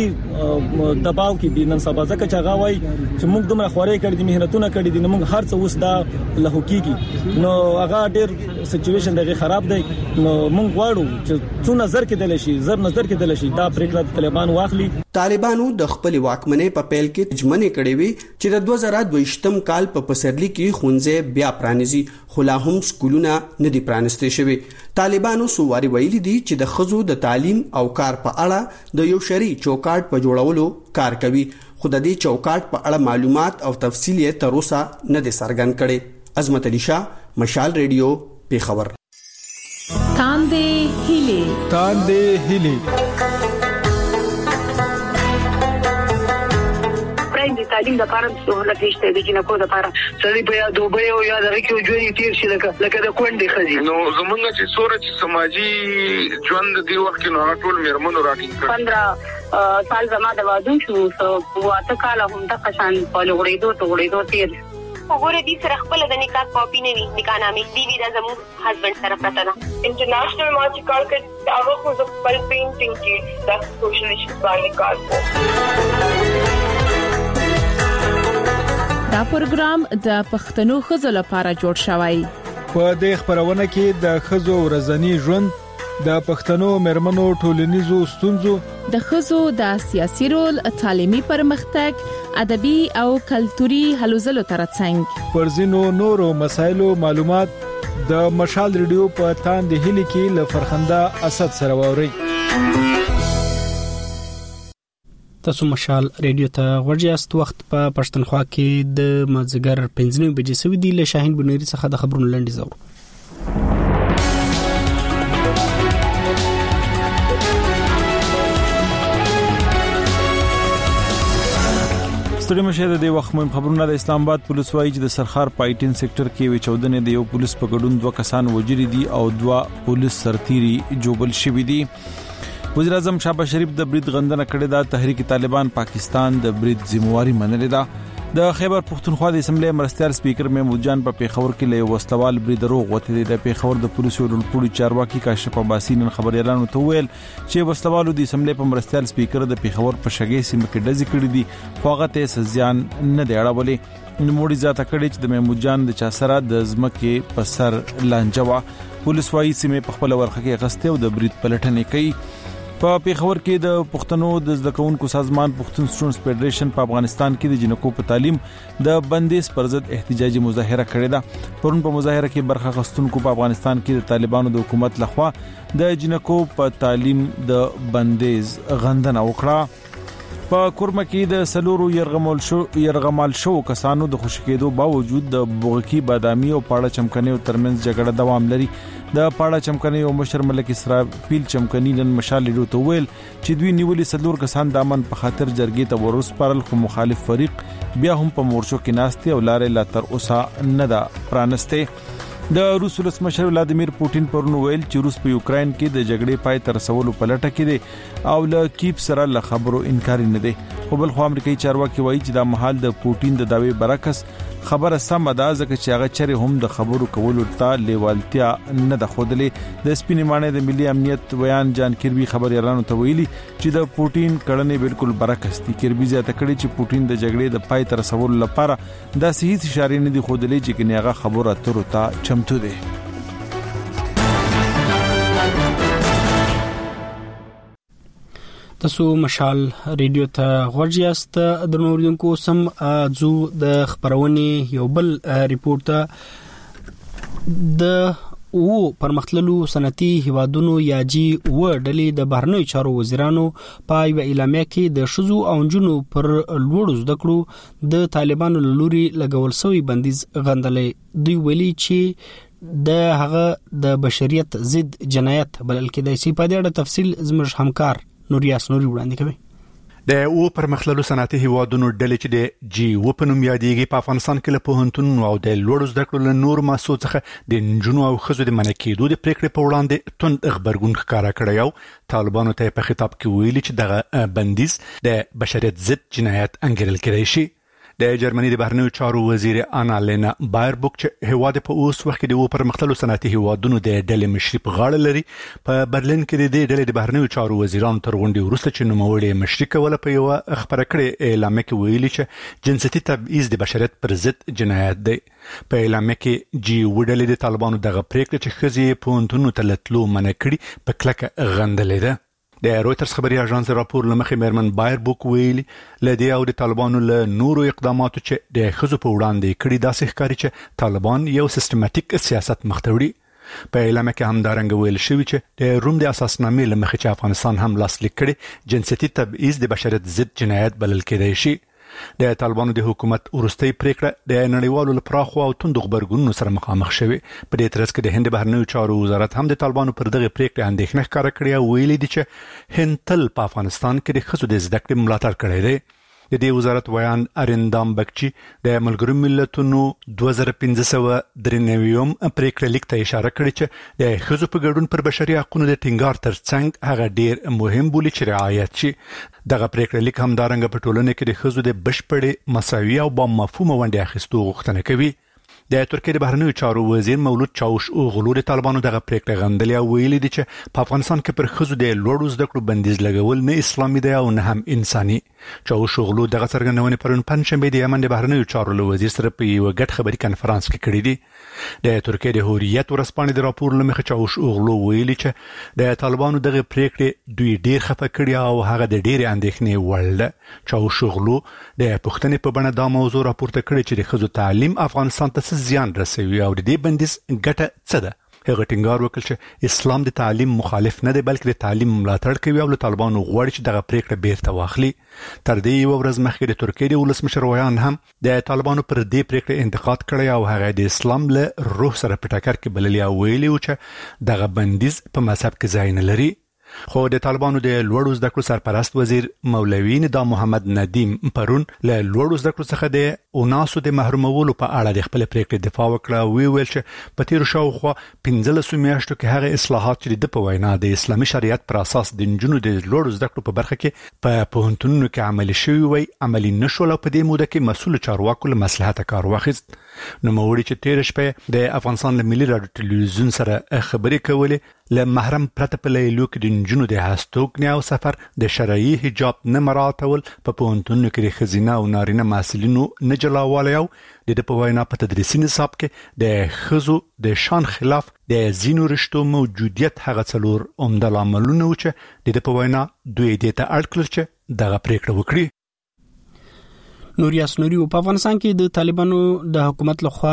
دباو کې دي. نن سبا ځکه چې هغه وای چې موږ دومره خوري کړی دي، مهنتونه کړی دي، نو موږ هر څه اوس دا له حقيقي نو هغه ډېر سچويشن دغه خراب دی. نو موږ غواړو چې څو نظر کې دل شي زر نظر کې دل شي دا پریکړه طالبان واخلي. طالبانو د خپل واکمنۍ په پیل کې جمنې کړې وي چې د دوه زره دویشتم کال په پسرلي کې خونځې بیا پرانیزي، خو لا هم سکولونه نه دي پرانستې شوي. طالبانو سوواري ویلي دي چې د خزو د تعلیم او کار په اړه د یو شری چوکاټ په جوړولو کار کوي، خو د دې چوکاټ په اړه معلومات او تفصیل یې تر اوسه نه دي څرګند کړي. عظمت علي شاه، مشال ریډیو، پیښور. تاندې هیلې تاندې هیلې د تعلیم د پاره سہولت نشته د جنکو د پاره سړي په یا دوبه او یا د کې ژوند تیر شي لکه لکه د کونډې خزي. نو زمونږ چې سورج سماجی ژوند دی وخت کې نو ټول میرمنو راټینګ کړ. پندرہ سال زما د وادو شو واته کال هم د قشان په لوړېدو ته وړېدو تیر وګوره دې سره خپل د نکاح کاپی نه وي، نکاح نامې دی وی د زمو هسبند سره پته ده. انټرنیشنل مارچ کار کړ هغه خو د خپل پینټینګ کې د سوشل ایشوز باندې کار کوي. دا پروګرام د پښتنو ښځو لپاره جوړ شوی. په دې خبرونه کې د خزو ورځنی ژوند، د پښتنو مرمنو ټولنیزو ستونزو، د خزو د سیاسي رول، تعلیمي پرمختګ، ادبي او کلتوري هلو ځلو ترڅنګ پر ځینو نورو مسایلو معلومات د مشال ریډیو په تاند هلي کې ل فرخنده اسد سره ووري. تاسو مشال ریډیو ته ورجاست. وخت په پښتونخوا کې د مازیګر پنځه بجې سوي دی. له شاهین بنيري څخه د خبرونو لنډیز اورو. ستړي مشه د وخت مهم خبرونه. د اسلام آباد پولیس وايي چې د سرخار په اټین سېکټر کې وی چودنې د یو پولیس په ګډون دوه کسان وژلي دي او دوه پولیس سرتيري جوبل شوي دي. وزیر اعظم شهباز شریف د برید غندنه کړې ده. تحریک طالبان پاکستان د برید ذمہواری منلې ده. د خیبر پختونخوا د اسمبلی مرستيال سپیکر محمود جان په پیښور کې له وسلوال برید روغ وته د پیښور د پولیسو ډلپوړي چارواکي کاشف عباسی نن خبريالانو ته ویل چې وسلوالو د اسمبلی په مرستيال سپیکر د پیښور په شګې سیمه کې ډزې کړې دي، خو هغه ته سزيان نه دی اړولې. نوموړي ذاته کړي چې د محمود جان د چاسره د زمکه په سر لانجوا. پولیس وايي سیمه په خپل ورخه کې غسته او د برید پلټنې کوي. په پیښور کې د پښتنو د زده کوونکو سازمان پښتون سټوډنټس فدریشن په افغانستان کې د جنکو په تعلیم د بندیز پر ضد احتجاجي مظاهره کړې ده. پرون په مظاهره کې برخه غستونکو په افغانستان کې د طالبانو د حکومت لخوا د جنکو په تعلیم د بندیز غندنه وکړه. په کورمه کې د سلورو يرغمال شو يرغمال شو کسانو د خوشی کېدو باوجود د بوغکی بادامي او پاړه چمکنیو ترمنځ جګړه دوام لري. د پاړه چمکنیو مشر ملک اسرافیل چمکنی نن مشال ډیرو ته ویل چې دوی نیولې سلور کسان د امن په خاطر جرګې ته ورس پرل، خو مخالف فریق بیا هم په مورچو کې ناشته او لارې لا تر اوسه نه ده پرانسته. د روس ولسمشر ولادیمیر پوتین پرونو ویل چې روس په یوکرين کې د جګړې پای تر رسولو په لټه کې دی او له کیپ سره له خبرو انکار نه دی. خو بل خو امریکایي چارواکي وایي چې د محل د پوتین د داوی برعکس خبره سم ده، ځکه چې هغه چره هم د خبرو کولو ته لیوالتیا نه ده خودلې. د سپینې مانې د ملي امنیت ویان جان کیربي خبريالانو ته ویلي چې د پوتین کړنې بالکل برعکس دي. کیربي ځاته کړي چې پوتین د جګړې د پای تر رسولو لپاره د صحیح اشاره نه دي خودلې چې کني هغه خبره تر ته چمتو دي. تاسو مشال ریډیو ته ورجاست. د نوردونکو سم ازو د خبرونه یو بل ریپورت د او پرمختللو صنعتي هیوادونو یاجی و ډلې د بهرنیو چارو وزیرانو په یو اعلامیه کې د شذو او جنونو پر لوړو زده کړو د طالبانو لوري لګول شوی بندیز غندلې. دوی ویلي چې د هغه د بشریت ضد جنایت بلل کېدای شي. په دې اړه تفصیل زموږ همکار نوریاس نوري وړاندې کوي. د او پرمختللو صنعتي هیوادونو ډلې چې د جی و په نوم یادېږي په افغانستان کې له پوهنتون او د لوړو زده کړو له نور مؤسسو څخه د نجونو او ښځو د منع کېدو د پریکړې په وړاندې توند خبرګون ښکاره کړی او طالبانو ته په خطاب کې ویلي چې دغه بندیز د بشریت ضد جنایت انګیرل کېدای شي. د جرمني د بهرنیو چارو وزیر آنا لینا بایربوک چې هیواد په اوس وخت کې د پرمختللو صنعتي هیوادونو د ډلې مشري په غاړه لري، په برلین کې د ډلې د بهرنیو چارو وزیرانو تر غونډې وروسته چې نوموړي مشري کوله په یو خبره کړې اعلامیه کې ویلي چې جنسيتي تبعیض د بشریت پر ضد جنایت دی. په اعلامیه کې جی وډلې د طالبانو دغه پریکړه چې ښځې پوهنتونونو ته تلو منع کړي په کلکه غندلې ده. د رويټرز خبري اژانس راپور لمخې مېرمن بایربوک ویلي لدی او د طالبانو له نورو اقداماتو چې د خزو په وړاندې کړي داسې ښکاري چې طالبان یو سیستماتیک سیاست مختوي. په اعلامیه کې هم دارنګ ویل شوی چې د روم د اساسنامې لمخې چې افغانستان هم لاسلیک کړي جنسيتي تبعیض د بشریت ضد جنایت بلل کېدای شي. د طالبانو د حکومت ورستۍ پریکړه د نړیوالو لپاره او توند خبرګونونو سره مخامخ شوه. په دې ترڅ کې د هند بهرنیو چارو وزارت هم د طالبانو پر دغه پریکړه اندېښنه ښکاره کړې او ویلي دي چې هند تل په افغانستان کې د خزو د زده کړې ملاتړ کړی دی. د دې وزارت ویان ارندام بکچی د ملګرو ملتونو دوه زره پنځه سوه درې نوي پریکړه لیک ته اشاره کړې چې د خزو په ګډون پر بشري حقوقو د ټینګار ترڅنګ هغه ډیر مهم بولي چې رعایت شي. دغه پریکړه لیک هم دارنګ په ټولنه کې د خزو د بشپړې مساوي او با مفهومه ونډه اخیستو غوښتنه کوي. د ترکیه د بهرنیو چارو وزیر مولود چاوش اوغلو د طالبانو دغه پریکړه غندلې او ویلي دي چې په افغانستان کې پر خزو د لوړو زده کړو بندیز لګول نه اسلامي دی او نه هم انساني. چاوش اوغلو دغه څرګندونې پرون پنځشنبه د یمن د بهرنیو چارو له وزیر سره په یو غټ خبري کانفرنس کې کړی دی. د ترکیې د هوریت ورسپانې د راپور لمخه چاوش اوغلو ویلي چې د طالبانو دغه پریکړې دوی ډیر خفه کړي او هغه د ډیر اندېښنې وړ ده. چاوش اوغلو د پښتنې په بڼه دا موضوع راپورته کړی چې د ښځو تعلیم افغانستان ته څه زیان رسوي او د دې بندیز ګټه څه ده. هغه ټینګار وکړ چې اسلام د تعلیم مخالف نه دی بلکې د تعلیم ملاتړ کوي او له طالبانو غواړي چې دغه پریکړه بیرته واخلي. تر دې یو ورځ مخکې د ترکیې د ولسمشر ویان هم د طالبانو پر دې پریکړه انتقاد کړی او هغه د اسلام له روح سره په ټکر کې بللی او ویلي و چې دغه بندیز په مذهب کې ځای نه لري. خو د طالبانو د لوړو زده کړو سرپرست وزیر مولوي نظام محمد ندیم پرون له لوړو زده کړو څخه د اوناسو د محرومولو په اړه د خپل پریکړې دفاع وکړه او ویل چې په تیر شاوخوا پنځلس میاشتو کې هغه اصلاحات چې د په وینا د اسلامي شریعت پر اساس د نجونو د لوړو زده کړو په برخه کې په پوهنتونونو کې عملي شوی وي عملي نشول او په دې موده کې مسؤل چارواکو له مصلحت کار واخیست. نو موري چې تیر شپه د افغانستان له ملي رادیو ټلویزیون سره خبرې کولې له محرم پرته په لیلو کې د نجونو د هستوګنې او سفر د شرعي حجاب نه مراعاتول په پوهنتونونو کې د ښځینه او نارینه محصلینو نه جلاوالی او د د په وینا په تدریسي نصاب کې د ښځو د شان خلاف د ځینو رشتو موجودیت هغه څلور عمده لاملونه و چې د د په وینا دوی دې ته اړ کړل چې دغه پریکړه وکړي. نوریاس نوری په افغانستان کې د طالبانو د حکومت لخوا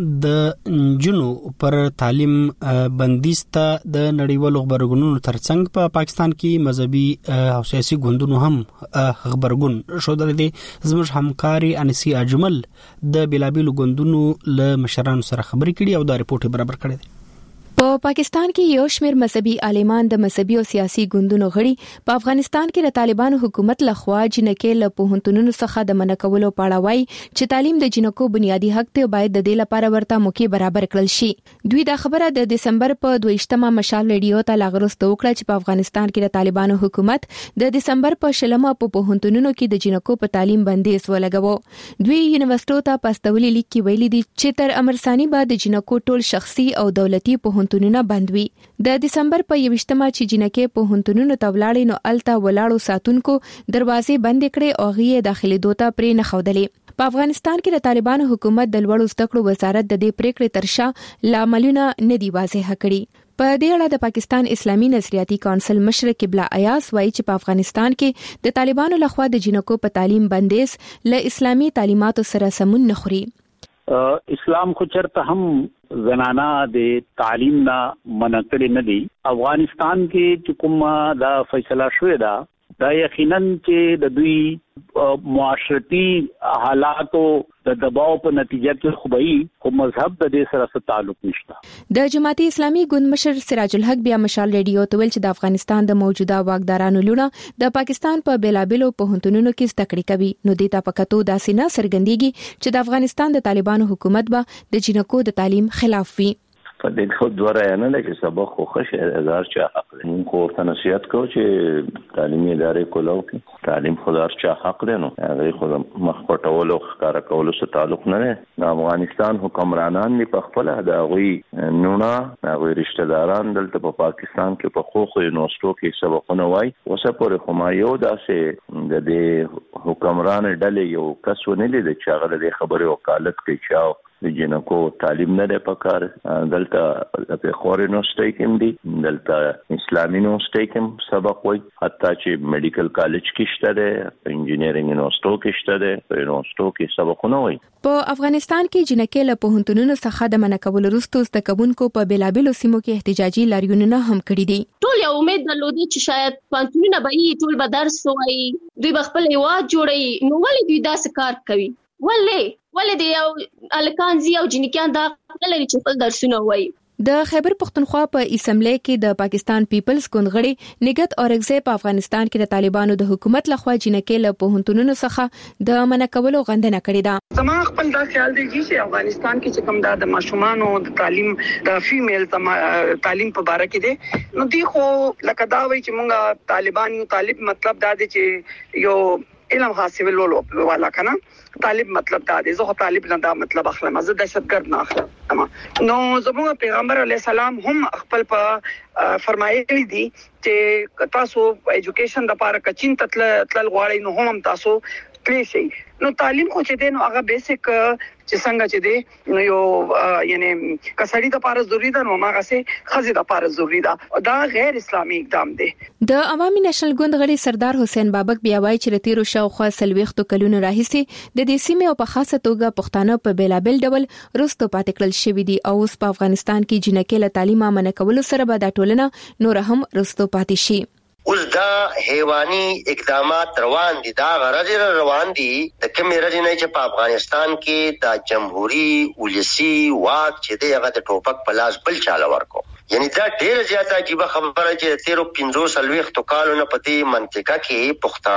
د جنو پر تعلیم بندیز ته د نړیوالو خبرګونونو ترڅنګ په پا پاکستان کې مذهبي او سیاسي ګوندونو هم خبرګون شودل دي. زموږ همکاري انسی اجمل د بلابلو ګوندونو له مشرانو سره خبرې کړي او دا ریپورت برابر کړی دی. په پاکستان کې یو شمېر مذهبي عالمان د مذهبي او سیاسي ګوندونو غړي په افغانستان کې د طالبانو حکومت لخوا جنکې له پوهنتونونو څخه د منع کولو په اړه وایي چې تعلیم د جنکو بنیادی حق دی او باید د دې لپاره ورته موقع برابر کړل شي. دوی دا خبره د دسمبر په دویشتمه مشال ریډیو ته لاغرسته وکړه چې په افغانستان کې د طالبانو حکومت د دسمبر په شلمه په پوهنتونونو کې د جنکو په تعلیم بندیز ولګاوه. دوی یونیورسيټو ته پاستولي لیک کې ویلي دي چې تر امرسانی بعد د جنکو ټول شخصي او دولتي پوهنتونونه بندوي. د دسمبر په یوشتمه چې جنکې په هنتونونو تبلاړې نو الته ولاړو ساتونکو دروازې بند کړې او غي داخلي دوته پرې نه خودلې. په افغانستان کې د طالبانو حکومت د لوړو زده کړو وزارت د دې پریکړې ترشا لاملونه نه دی واضح کړي. په دې اړه د پاکستان اسلامي نظریاتي کونسل مشر قبله ایاز وایي چې په افغانستان کې د طالبانو لخوا د جنکو په تعلیم بندیز له اسلامي تعلیماتو سره سمون نه خوري. اسلام خو چرته هم زنانا د تعلیم نه منکړې نه دي. افغانستان کې چې کومه دا فیصله شوې ده دا یقینا چې د دوی معاشرتي حالاتو د دباو په نتیجه کې خوبي خو مذهب د دې سره څه تعلق نشته. د جماعتي اسلامي ګوند مشر سراج الحق بیا مشال ریډیو ته ویل چې د افغانستان د موجوده واکدارانو لونه د پاکستان په بیلابلو پوهنتونونو کې زده کړې کوي. نو د تا پکاتو داسې نه څرګندېږي چې د افغانستان د طالبانو حکومت به د جنکو د تعلیم خلاف وي. په دې خو دوه نه لکه سبق خو خشه هزار چا حق دی. خو ورته نصیحت کو چې تعلیمي ادارې کولو کې تعلیم خدار چا حق دی. نو هغه خو مخ پټول او ښکارا کول سره تعلق نه لري. افغانستان حکمرانان نه په خپل د غوي نونه غوي رشتہ داران دلته په پاکستان کې په خو خو یونیورسيټو کې سبقونه وای اوسه پورې خو ما یو داسې د دې حکمران ډلې یو کس ونه لید چې هغه د خبرې وکالت کوي چې د جنکو تعلیم نه ده پکار. دلته په خوري نو سټیکم دي دلته اسلامي نو سټیکم سبق وای حتی چې میډیکل کالج کې شته ده انجینرینګ یونیورسيټو کې شته ده یونیورسيټو کې سبقونه وای. په افغانستان کې جنکې له پوهنتونونو څخه د منع کولو وروسته زده کوونکو په بیلابلو سیمو کې احتجاجي لاریونونه هم کړي دي. ټول یو امید درلودي چې شاید پوهنتونونه به یې ټول به درس وایي دوی به خپل هیواد جوړوي. نو ولې دوی داسې کار کوي؟ ولې ولې دی یو الکان زی او جنکیان دا لري چې خپل درسونه وایي. د خیبر پختونخوا په اسمبلی کې د پاکستان پیپلز ګوند غړي نګت اورګزی په افغانستان کې د طالبانو د حکومت لخوا جنکې له پوهنتونونو څخه د منع کولو غندنه کړې ده. زما خپل دا خیال دی چې افغانستان کې چې کوم دا د ماشومانو د تعلیم د فیمیل تعلیم په اړه کې دي نو دی خو لکه دا وایي چې موږ طالبان یو طالب مطلب دا دی چې یو علم حاصل ولو والا کنه طالب مطلب دا دی زه طالب نه دا مطلب اخلم زه دهشتګرد نه اخلم نو زموږ پیغمبر علی السلام هم خپل په فرمایلی دي چې تاسو ایجوکیشن د لپاره کچین تل تل غواړئ نو هم تاسو پلیشي نو تعلیم خو چې دی نو هغه بیسیک چې څنګه چې دی نو یو یعنی کسړی د لپاره ضروری ده نو هغه سه خزې د لپاره ضروری ده دا غیر اسلامي اقدام دی د عوامي نېشنل ګوند غړي سردار حسین بابک بیا وایي چې تیرو شاوخوا سلويختو کلونو راهیسي د دې سیمې او په خاصه توګه پښتانه په بیلابل ډول رستو پاتې کړل شوې دي او اوس په افغانستان کې جنکه له تعلیم منع کولو سره به د ټولنه نور هم رستو پاتې شي اوس دا حیواني اقدامات روان دي دا غرض روان دي د کومې رځ نه چې په افغانستان کې د جمهوریت ولسی واک چې دی هغه د ټوپک په لاس بل چاله ورکو یعنی دا ډېر زیاته عجیب خبره چې تیرو پنځوس سلويختو کالونو په دې منطقه کې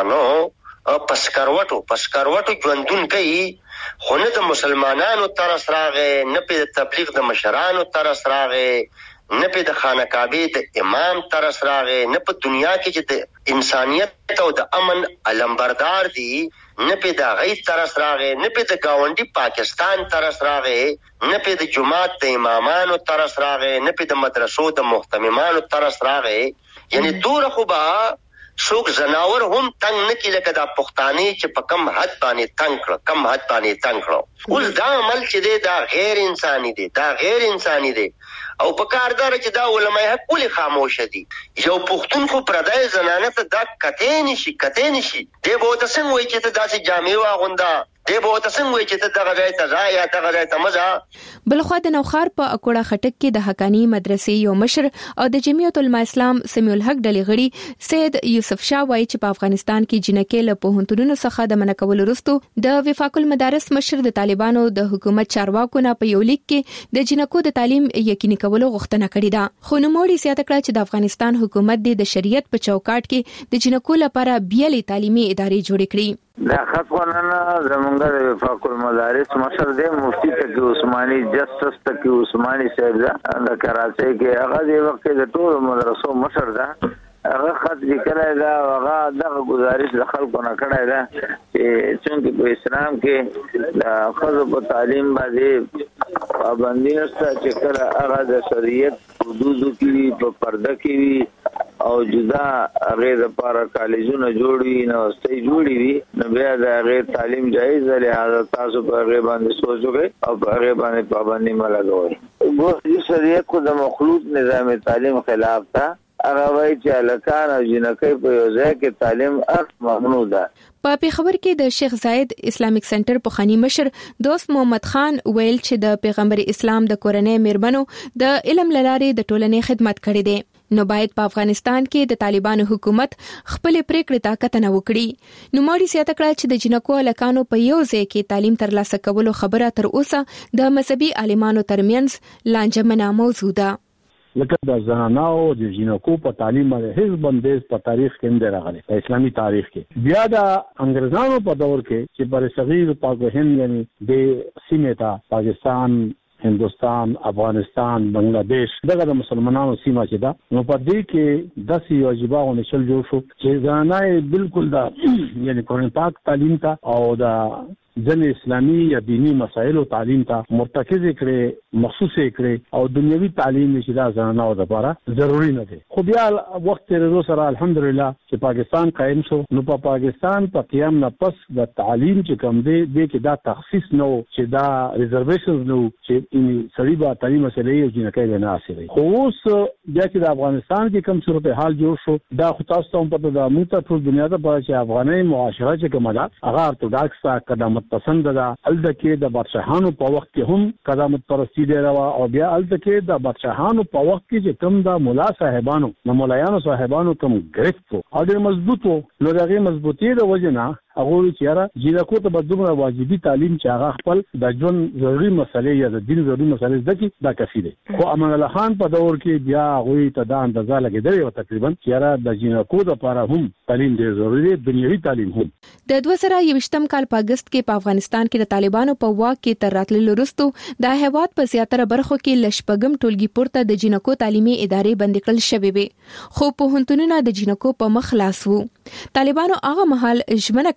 پښتانه پسکروټو پسکروټو ژوندون کوي خو نه د مسلمانانو تر سراغه نه په تبلیغ د مشرانو تر سراغه نه په د خانقابه د امام تر سراغه نه په دنیا کې چې د انسانيت او د امن علمبردار دي نه په د غي تر سراغه نه په د گاونډي پاکستان تر سراغه نه په د جماعت د امامانو تر سراغه نه په د مدرسو د محتممانو تر سراغه یعنی دور خو به څوک زناور هم تنگ نه کی لکه دا پښتاني چې په کم حد باندې تنگ کړ کم حد باندې تنگ کړ اوس دا عمل چې دی دا غیر انساني دی دا غیر انساني دی او په کاردار چې دا علماء حق ولې خاموش دي یو پښتون خو پردای زنانه ته دا کته نشي کته نشي دی به تاسو وایي چې ته داسې جامې واغوندا دی به تاسو وایي چې ته دغه ځای ته ځای یا دغه ځای ته مزه بلخو د نوخار په اکوړه خټک کې د حقانی مدرسې یو مشر او د جمعیت العلماء اسلام سمیع الحق ډلې غړي سید یوسف شاه وایي چې په افغانستان کې جنکې له پوهنتونونو څخه د منع کولو وروسته د وفاق المدارس مشر د طالبانو د حکومت چارواکو نه په یو لیک کې د جنکو د تعلیم یقیني کولو غوښتنه کړې ده خو نوموړي زیاته کړه چې د افغانستان حکومت د شریعت په چوکاټ کې د جنکو لپاره بیلې تعلیمي ادارې جوړې کړې دا خطوانه زمونږ د وفاق المدارس مشر دی مفتی تقی عثماني جسټس تقی عثماني صاحب دا د کراچۍ کې هغه د وخت د ټول مدرسو مشر دا هغه خط لیکلی دا هغه دغه گزارش د خلکو نه کړی دا چې څنګه په اسلام کې د ښځو په تعلیم باندې پابندي نشته چې کله هغه د شریعت حدودو کې په پرده کې وي او جدا هغه د لپاره کالجونه جوړوي نو ستې جوړي وي نو بیا د هغه تعلیم جایز دی لہذا تاسو په هغه باندې سوچ وکړئ او په هغه باندې پابندي ملګوئ ګورې شریعت کو د مخلوط نظام تعلیم خلاف تا هغه وایي چې الکان او جنکې په یو ځای کې تعلیم اخ ممنوع ده په پیښور کې د شیخ زاید اسلامیک سنټر په خاني مشر دوست محمد خان ویل چې د پیغمبر اسلام د کورنۍ میرمنو د علم لارې د ټولنې خدمت کړې ده نو باید په افغانستان کې د طالبانو حکومت خپل پریکړې طاقت نه وکړي نو ماري سیاته کړه چې د جنکو الکانو په یو ځای کې تعلیم ترلاسه کولو خبره تر اوسه د مذهبي عالمانو ترمنځ لانجمنه موضوع ده لکه د زنانو د جنکو په تعلیم باندې هیڅ بندیز په تاریخ کې نه راغلی په اسلامي تاریخ کې بیا د انګريزانو په دور کې چې بر صغیر پاک هند یعنی د سیمه ته پاکستان هندوستان افغانستان بنگلاديش دغه د مسلمانانو سیمه چې دا نو په دې کې د سی واجبہ او نشل جوړ شو چې ځانای بالکل دا یعنی قرآن پاک تعلیم ته او دا ځن اسلامي یا دینی مسایل او تعلیم ته مرتکز کړي مخصوص کړي او دنیوي تعلیم چې دا ځانانو لپاره ضروری نه دي خو بیا وخت تر سره الحمدلله چې پاکستان قائم شو نو په پا پاکستان په قیام نه پس د تعلیم چې کوم دی د کې دا تخصیص نو چې دا ریزرویشنز نو چې ان سړي به تعلیم مسلې او جنکې نه حاصلې خو اوس بیا چې د افغانستان کې کوم صورت حال جوړ شو دا خو تاسو ته په د موته ټول دنیا ته په چې افغاني معاشره چې کومه ده هغه ارتوداکس قدامت پسند ده الته کې د بادشاہانو په وخت کې هم قدامت پرستی دی روا او بیا الته کې د بادشاہانو په وخت کې چې کوم د مولا صاحبانو د مولایانو صاحبانو کوم گرفت او د مضبوطو نو دغه مضبوطی د وجنه هغه چې را جنکو ته بدومره واجبي تعلیم چې هغه خپل د ژوند ضروري مسلې یا د دین ضروري مسلې ځکه دا کافي دي خو امان الله خان په دور کې بیا هغه ته دا اندازه لګیدل او تقریبا چې را د جنکو لپاره هم تعلیم ډیر ضروري دی دنیوي تعلیم هم د دوه زره یوشتم کال په اگست کې په افغانستان کې د طالبانو په واک کې تر راتللو وروسته د هیواد په زیاتره برخو کې لشپګم ټولګي پورته د جنکو تعلیمي ادارې بند کړل شوې وي خو په هنتونونه د جنکو په مخ لاس وو طالبانو هغه مهال ژمنه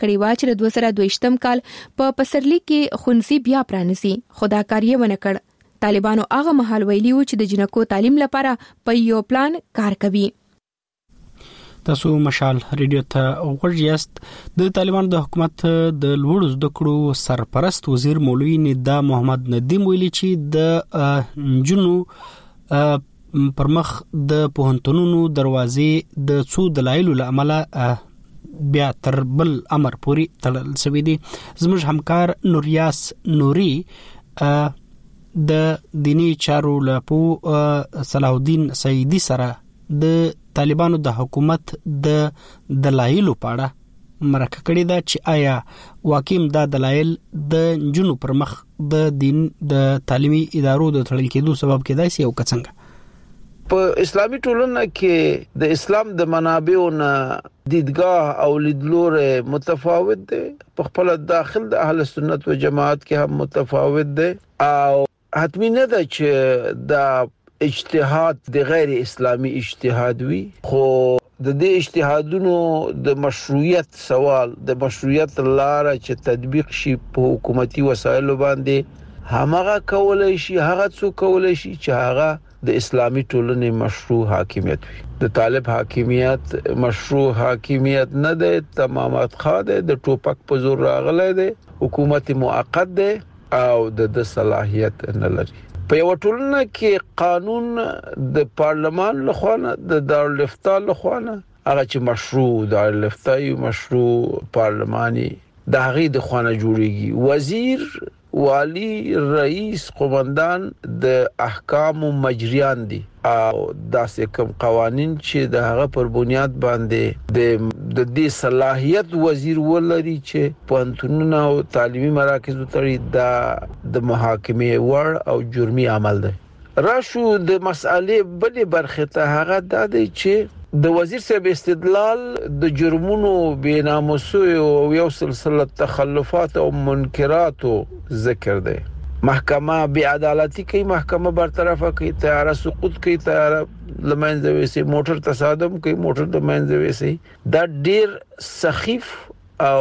کړی و چې د دوه زره دوه ختم کال په پسرلی کې خونسي بیا پرانسي خدا کاریه ونه کړ. طالبانو هغه مهال ویلي و چې د جنکو تعلیم لپاره په یو پلان کار کوي. تاسو مشال ریډیو ته وګورئ. د طالبانو د حکومت د لوړو زده کړو سرپرست وزیر مولوی ندا محمد ندیم ویلي چې د جنو پر مخ د پوهنتونونو دروازې د څو دلایلو لامل بیا تر بل امر پوری تړل شوې دي. زموږ همکار نوریاس نوري د دینی چارو لپو صلاح الدین سیدی سره د طالبانو د حکومت د دلایلو په اړه مرکه کړې ده چې آیا واقعي دا دلایل د جنو پر مخ د دین د تعلیمي ادارو د تړل کېدو سبب کېدای شي او څنګه په اسلامي ټولنه کې د اسلام د منابعو نه دیدګاه او لیدلور متفاوت دي. په خپل داخل د اهل سنت و جماعت کې هم متفاوت دي او حتمی نه ده چې د اجتهاد د غیر اسلامي اجتهاد وي، خو د دې اجتهادونو د مشروعیت سوال د مشروعیت لاره چې تطبیق شي په حکومتي وسایلو باندې همغه کولای شي هغه څو کولای شي چې هغه د اسلامي ټولنې مشروع حاکمیت وي. د طالب حاکمیت مشروع حاکمیت نه ده، تمامات خاده د ټوپک په زور راغلی دی، حکومت موقت دی او د صلاحیت نه لري. په یو ټولنه کې قانون د پارلمان لخوا نه د دارالفتاء لخوا نه هغه چې مشروع دارالفتاء مشروع پارلماني د هغه د خوانه جوړيږي. وزیر، والی، رئیس، قومندان د احکام مجریان دي او داسې کوم قوانين چې د هغه پر بنیاد باندې د د دې صلاحیت وزیر ولري چې پوهنتونونه او تعلیمي مراکز ترې د د محاکمه ور او جرمي عمل دی. راشو د مسالې بلې برخه ته هغه د دې چې د وزیر صاحب استدلال د جرمونو بیناموسو او یو سلسله تخلفات او منکرات ذکر دی. محکمه بی عدالتی کوي، محکمه برطرفه کوي، طیاره سقوط کوي، طیاره لمنځه وسی، موټر تصادم کوي، موټر لمنځه وسی. دا ډیر سخیف او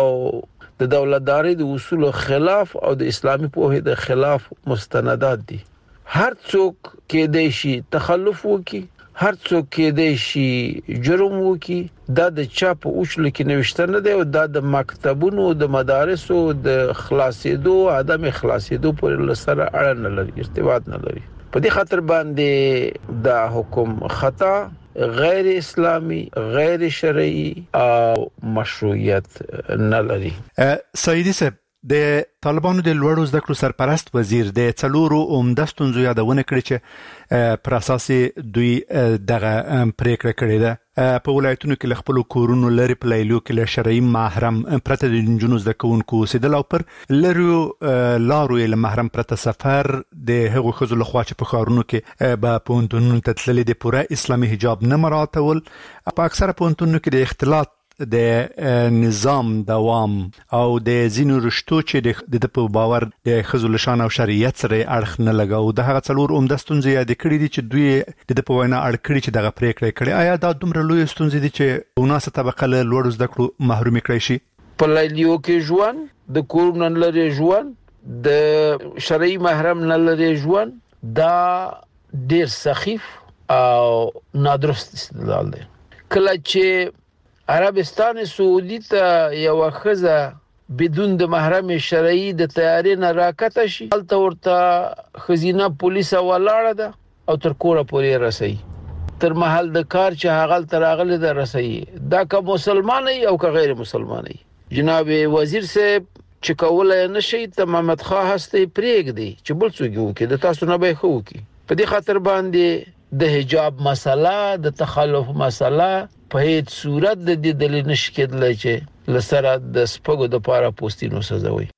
د دولتداري د اصول خلاف او د اسلامي پوهې د خلاف مستندات دي. هر څوک کې د شي تخلف وکي، هر څوک کې د شي جرم وکي، دا د چا په اوچل کې نوشته نه دی او دا د مکتبونو د مدارسو د خلاصېدو عدم خلاصېدو پر سره اړه نه لري، ارتباط نه لري. په دې خاطر باندې دا حکم خطا، غیر اسلامی، غیر شرعي او مشروعیت نه لري. سیدی صاحب، د طالبانو د لوړو زده کړو سرپرست وزیر د څلورو عمده ستونزو یادونه کړې چې پر اساس دوی دغه پریکړه کړې ده. په ولایتونو کې خپل کورونو لري په لیلو کې له شرعي محرم پرته د جنونو زده کوونکو اوسېدل او پر لرو لارو له محرم پرته سفر د هغو خزو لخوا چې په ښارونو کې به پوهنتونونو ته تللي د پوره اسلامي حجاب نه مراعاتول. په اکثره پوهنتونونو کې د اختلاط د نظام دوام او د زینو رشتو چې د په باور د خزو لشان او شریعت سره اړخ نه لګاو. د هغه څلور عمده ستونزې یاد کړې دي چې دوی د په وینا اړ کړی چې دغه پریکړه کړي. آیا دا دومره لوی ستونزې دي چې وناسه طبقه له لوړو زده کړو محروم کړي شي؟ په لیلیو کې ژوند، د کورونو لري ژوند، د شرعي محرم نه لري ژوند، دا ډیر سخیف او نادرست استدلال دی. کله چې عربستان سعودي ته یو خزه بدون د محرم شرعي د تیارې نه راکته شي، هلته ورته خزینه پولیس ولاړه ده او تر کوره پورې رسي، تر محل د کار چې هغه تر راغله ده رسي. دا که مسلمان او که غیر مسلمان. جناب وزیر صاحب چې کولای نشي تمامت خواه هسته پرېګ دی چې بل څوک وکي، د تاسو نه به خو کی. په دې خاطر باندې د حجاب مسله، د تخلف مسله په هیڅ صورت د دې دلیل نشي کېدلی چې لسره د سپګو د پاره پوستینو سزوي.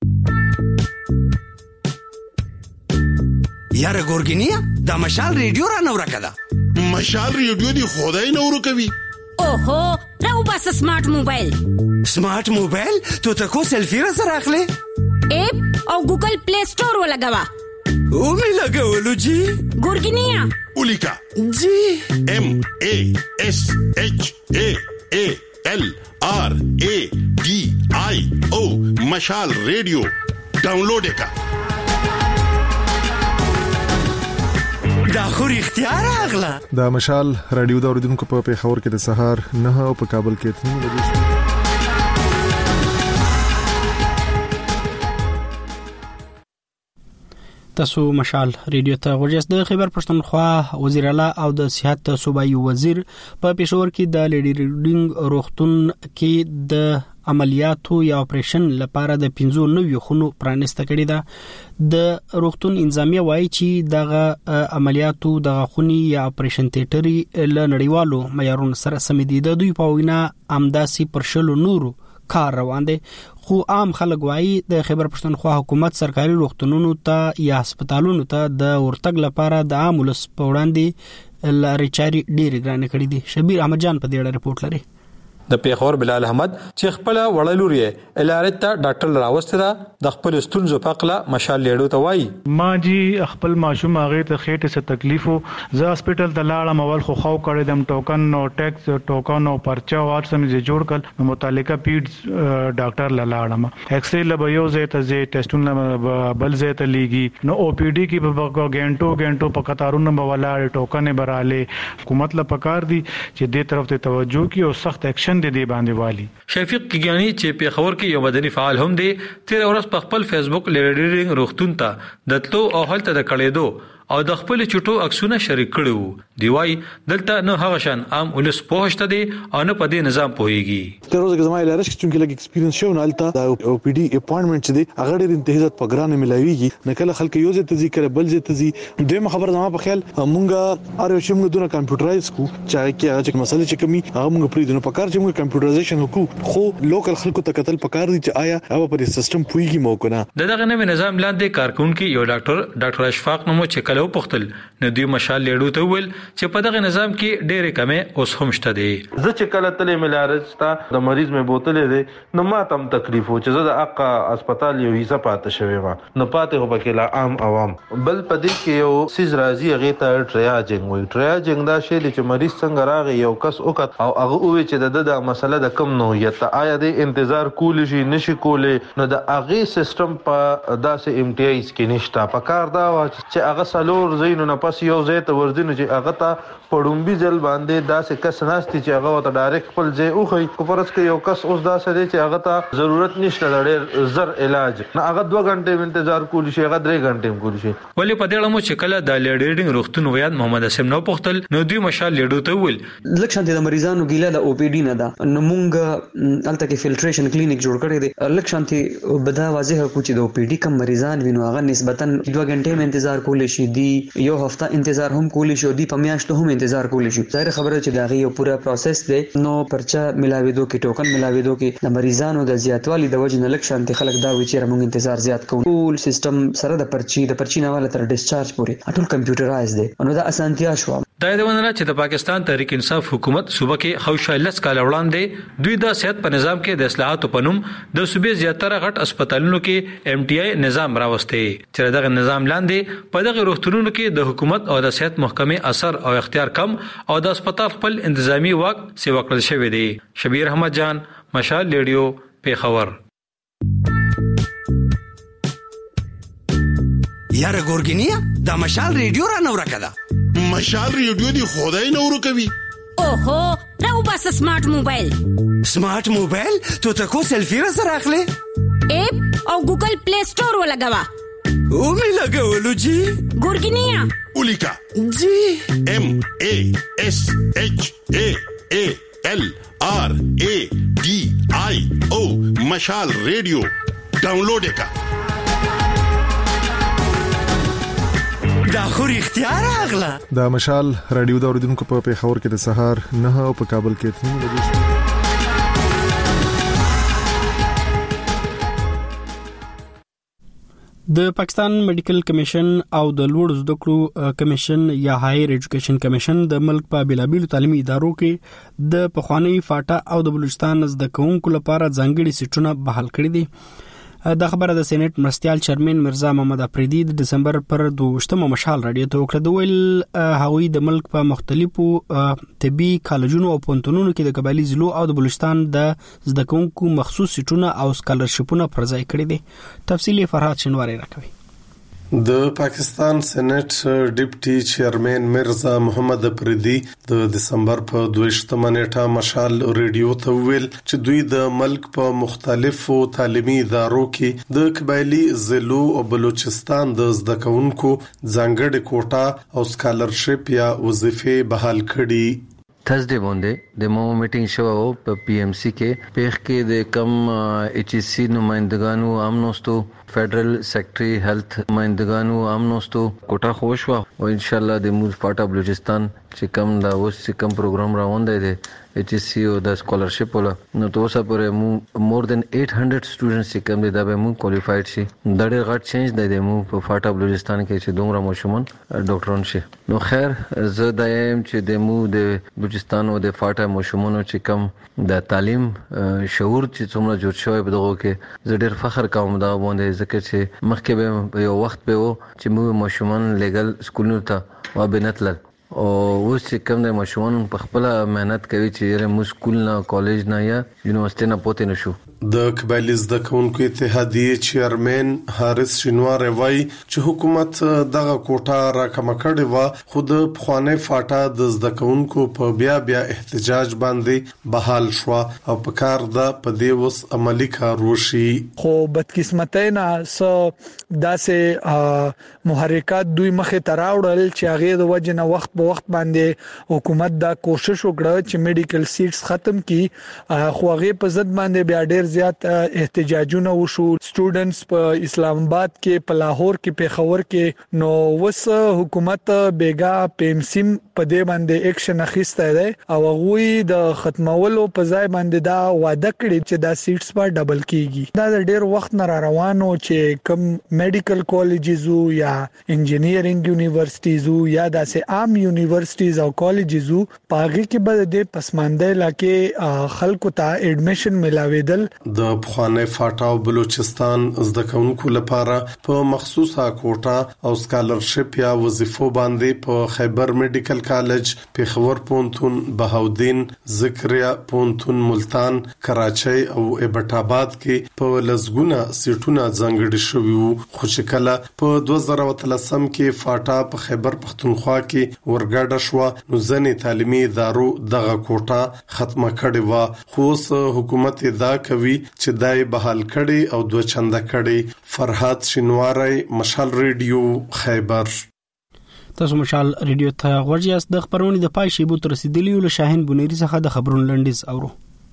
یاره ګورګینیا دا مشال ریډیو را نور کړه. مشال ریډیو دی خدای نور کوي. اوهو راو بس سمارټ موبایل. سمارټ موبایل ته تاسو سلفي را سره اخلي؟ اپ او ګوګل پلی سٹور ولګوا. او می لګولو جی ګورګینیا اولیکا جی ام ا اس اچ ا ا ال ار ا ډي آی او مشال ریډیو ډاونلوډ وکړه. دا خو اختیار اغلا دا مشال رادیو دا اوریدونکو په پیښور کې د سهار نه او په کابل کې تنو بجې تاسو مشال ریډیو ته ورجس. د خیبر پښتونخوا وزیر اعلی او د صحت صوبایي وزیر په پېښور کې د لیډي ریډینګ روغتون کې د عملیاتو یا اپریشن لپاره د پنځو نویو خونو پرانسته کړې ده. د روغتون انځامي وایي چې دغه عملیاتو دغه خوني یا اپریشن تیټري له نړیوالو معیارونو سره سم دي. د دوی په وینا امداسي پرشلو نورو کار روان دي، خو عام خلک وایي د خیبر پښتونخوا حکومت سرکاري روغتونونو ته یا هسپتالونو ته د ورتګ لپاره د عام ولس په وړاندې لارې چارې ډېرې ګرانې کړې دي. شبیر احمد جان په دې اړه رپورټ لري. د پیښور بلال احمد چې خپل وړلوري الارت ته ډاکټر راوسته ده د خپل ستونزو په اړه مشال لیډو ته وایي ما جی خپل ماشوم هغه ته خېټه څه تکلیفو ز هسپټل ته لاړم، اول خو خو کړی دم ټوکن نو ټیکس ټوکن او پرچا واتسم یې جوړ کړ نو متعلقه پیډ ډاکټر لاړم، ایکس رے لب یو زه ته زه ټیسټونه بل زه ته لیږي نو او پی ډی کې په غنټو غنټو په قطارونو بولاړ ټوکن براله. حکومت له پکار دي چې دې طرف ته توجه کی او سخت اکشن د دې باندې والی. شفیق کیګانی چې په خبر کې یو مدني فعال هم دی تیر ورځ په خپل فیسبوک لیډرینګ روغتون ته دتلو او هلته د کړېدو او د خپل چټو عکسونه شریک کړو. دی وای دلته نه هغه شان عام ولس پوهشته دي او نه په دې نظام پوهیږي. تر اوسه زما لارښ چې لګ ایکسپیرینس شو نه الته د او پی ډی اپاینټمنټ چې دی هغه ډېر انتهازات په ګرانه ملاويږي، نه کله خلک یو ځای ته ځي کله بل ځای ته ځي. دویمه خبر زما په خیال مونږه ار یو شمو دونه کمپیوټرایز کو چې هغه چې مسله چې کمی هغه مونږ پرې دنه په کار چې مونږ کمپیوټرایزیشن وکړو، خو لوکل خلکو ته قتل په کار دي چې آیا هغه په سیستم پويږي مو کنه. دغه نوې نظام لاندې کارکونکو یو ډاکټر ډاکټر اشفاق نومو چې کله وپختل نو دوی مشال لیډو ته ویل چې په دغه نظام کې ډېرې کمې اوس هم شته دي. زه چې کله تلې ملارج تا د مریض مې بوتلې دي نو ما تم تکلیف و چې زه د اقا هسپتال یو حصہ پاتې شوی ما نو پاتې هو پکې لا عام عوام بل پدې کې یو سیز راځي هغه ته ټریاجنګ وي. ټریاجنګ دا شی چې مریض څنګه راغی یو کس وکړ او هغه وې چې د د مسله د کم نو یته آیا د انتظار کول شي نشي کولې نو د هغه سیستم په داسې ام ټي ایس کې نشته. په کار دا چې هغه سلور زینو نه پس یو ځای ته ورځنه چې هغه ته پړومبي ځل باندې داسې کس ناشتي چې هغه ته ډایرکټ خپل ځای اوخی کو فرض کې یو کس اوس داسې دی چې هغه ته ضرورت نشته د زر علاج نه هغه دوه غنټې انتظار کولی شي هغه درې غنټې کولی شي. ولې په دې اړه مو چې کله د لیډرینګ روغتون ویان محمد اسم نو پختل نو دوی مشال لیډو ته ویل لکشن د مریضانو ګیله د او پی ډی نه ده نو مونږ الته کې فلټریشن کلینیک جوړ کړی دی. لکشن ته بدا واضح کو چې د او پی ډی کم مریضان وینو هغه نسبتا دوه غنټې انتظار کولی شي دی یو هفته انتظار هم کولی شي دی په میاشتو هم انتظار کولی شي. ظاهر خبره چې دا غي یو پورا پروسس دی نو پرچا ملاويدو کې ټوکن ملاويدو کې د مریضانو د زیاتوالي د وجه نه لکشن ته خلک دا وی چې موږ انتظار زیات کوو. ټول سیستم سره د پرچی د پرچی نه والا تر ډیسچارج پورې ټول کمپیوټرایز دی نو دا اسانتیا شو. دا د ونره چې د پاکستان تحریک انصاف حکومت صوبه کې خوشالس کال وړاندې دوی د صحت په نظام کې د اصلاحاتو په نوم د صوبې زیاتره غټ هسپتالونو کې ایم ټي آی نظام راوستي چې دغه نظام لاندې په دغه روغتونونو کې د حکومت او د صحت محکمې اثر او اختیار کم او د هسپتال خپل انتظامی واک سیوا کړل شوی دی. شبیر احمد جان مشال لیډیو پیښور. یاره ګورګینیا دا مشال ریډیو را نو راکړه. مشال ریډیو دی خدای نو ورکوي. اوهو راو بس سمارټ موبایل. سمارټ موبایل ته تاسو سلفي را سره اخلي اپ او ګوګل پلی سٹور ولګوا او می لګولو جی ګورګینیا اولیکا جی ام ا اس اچ ا ا ال ار ا ډي آی او مشال ریډیو ډاونلوډ وکړه. دا خو اختیار اغلا دا مشال رادیو دا اوریدونکو په پیښور کې د سهار نه او په کابل کې تنو بجې د پاکستان میډیکل کمیشن او د لوړ زده کړو کمیشن یا هایر ایجوکیشن کمیشن د ملک په بیلابیلو تعلیمي ادارو کې د پخوانی فاټا او د بلوچستان زده کوونکو لپاره ځانګړي سیټونه بحال کړي دي. د خبره د سېنات مرستيال چیرمن مرزا محمد افریدي د دسمبر پر دوشتمه مشال رادیو ته وکړه. د ویل هغوی د ملک په مختلفو طبي کالجونو او پونتونونو کې د قبایلی ضلعو او د بلوچستان د زده کوونکو مخصوص سیټونه او سکالرشپونه پر ځای کړي دي. تفصیلی فرحات شنواری راکوي. د پاکستان سېنات ډیپټي چیرمن مرزا محمد افریدي د دسمبر په دویشتمه نیټه مشال ریډیو ته ویل چې دوی د ملک په مختلفو تعلیمي ادارو کې د قبایلی ضلعو او بلوچستان د زده کوونکو ځانګړي کوټه او سکالرشپ یا وظیفې بحال کړي. Thursday باندې د مو میټینګ شو او په پی ایم سی کې پیښ کې د کم ایچ ای سی نمائندگانو امنوستو فیډرل سیکرټري هیلث نمائندگانو امنوستو کوټه خوشوا او ان شاء الله د مو فاټا بلوچستان چې کم دا اوس چې کم پروګرام راوند دی ایچ ای سی او د سکالرشپ ولا نو تاسو پرې مو مور دین eight hundred سټوډنټس چې کم دي دا به مو کوالیفاید شي. دا ډېر غټ چینج دی د مو په فاټا بلوچستان کې چې دومره مشمون ډاکټرون شي. نو خیر زه د ایم چې د مو د بلوچستان او د فاټا مشمونو چې کم د تعلیم شعور چې څومره جوړ شوی په دغه کې زه ډېر فخر کوم دا باندې ځکه چې مخکې به یو وخت به و چې مو مشمون لیګل سکولونو ته و بنتل او اوس چې کوم د مشمون په خپل مهنت کوي چې مو سکول نه کالج نه یا یونیورسيټي نه پوتې نشو. د قبایلی زده کوونکو اتحادیه چیرمن حارث شینوار وایي چې حکومت دغه کوټه راکمه کړې و خو د پخوانی فاټا د زده کوونکو په بیا بیا احتجاج باندې بحال شو او په کار د پدې وس عملی کار وشي. خو بدقسمتۍ نه سو داسې محرکات دوی مخه تراوړل چې هغه د وجنه وخت په وخت باندې حکومت دا کوشش وکړه چې میډیکل سیټس ختم کړي خو هغه په ضد باندې بیا ډېر زیات احتجاجونه وشو. سټوډنټس په اسلام آباد کې په لاهور کې په خبر کې نو وس حکومت بیگا پیمسیم په دې باندې اکشن اخیسته دی او هغه د ختمولو په ځای باندې دا وعده کړی چې دا سیټس به ډبل کیږي. دا ډېر وخت نه روانو چې کوم میډیکل کالجزو یا انجینیرینګ یونیورسيټیزو یا داسې عام یونیورسيټیز او کالجزو پاګه کې به د پسمانده علاقې خلکو ته اډمیشن ملاویدل. د پخوانی فاټا او بلوچستان زده کوونکو لپاره په مخصوصه کوټه او سکالرشپ یا وظیفو باندې په خیبر میډیکل کالج، پیښور پونتون، بهاودین، ذکریا پونتون، ملتان، کراچۍ او ایبټ آباد کې په لزګونه سیټونه ځانګړي شوي وو. خو چې کله په دوه زره اتلسم کې فاټا په خیبر پښتونخوا کې ورګډه شو نو ځنې تعلیمي ادارو دغه کوټه ختمه کړې و. خو اوس حکومت دا کوي چې دای بحال کړي او دوه چنده کړي. فرحات شینواری، مشال ریډیو، خیبر. تاسو مشال ریډیو ته ورجاست. د خبرونې د پای شیبو تر رسیدلی له شاهین بونیری څخه د خبرونو لنډیز اورو.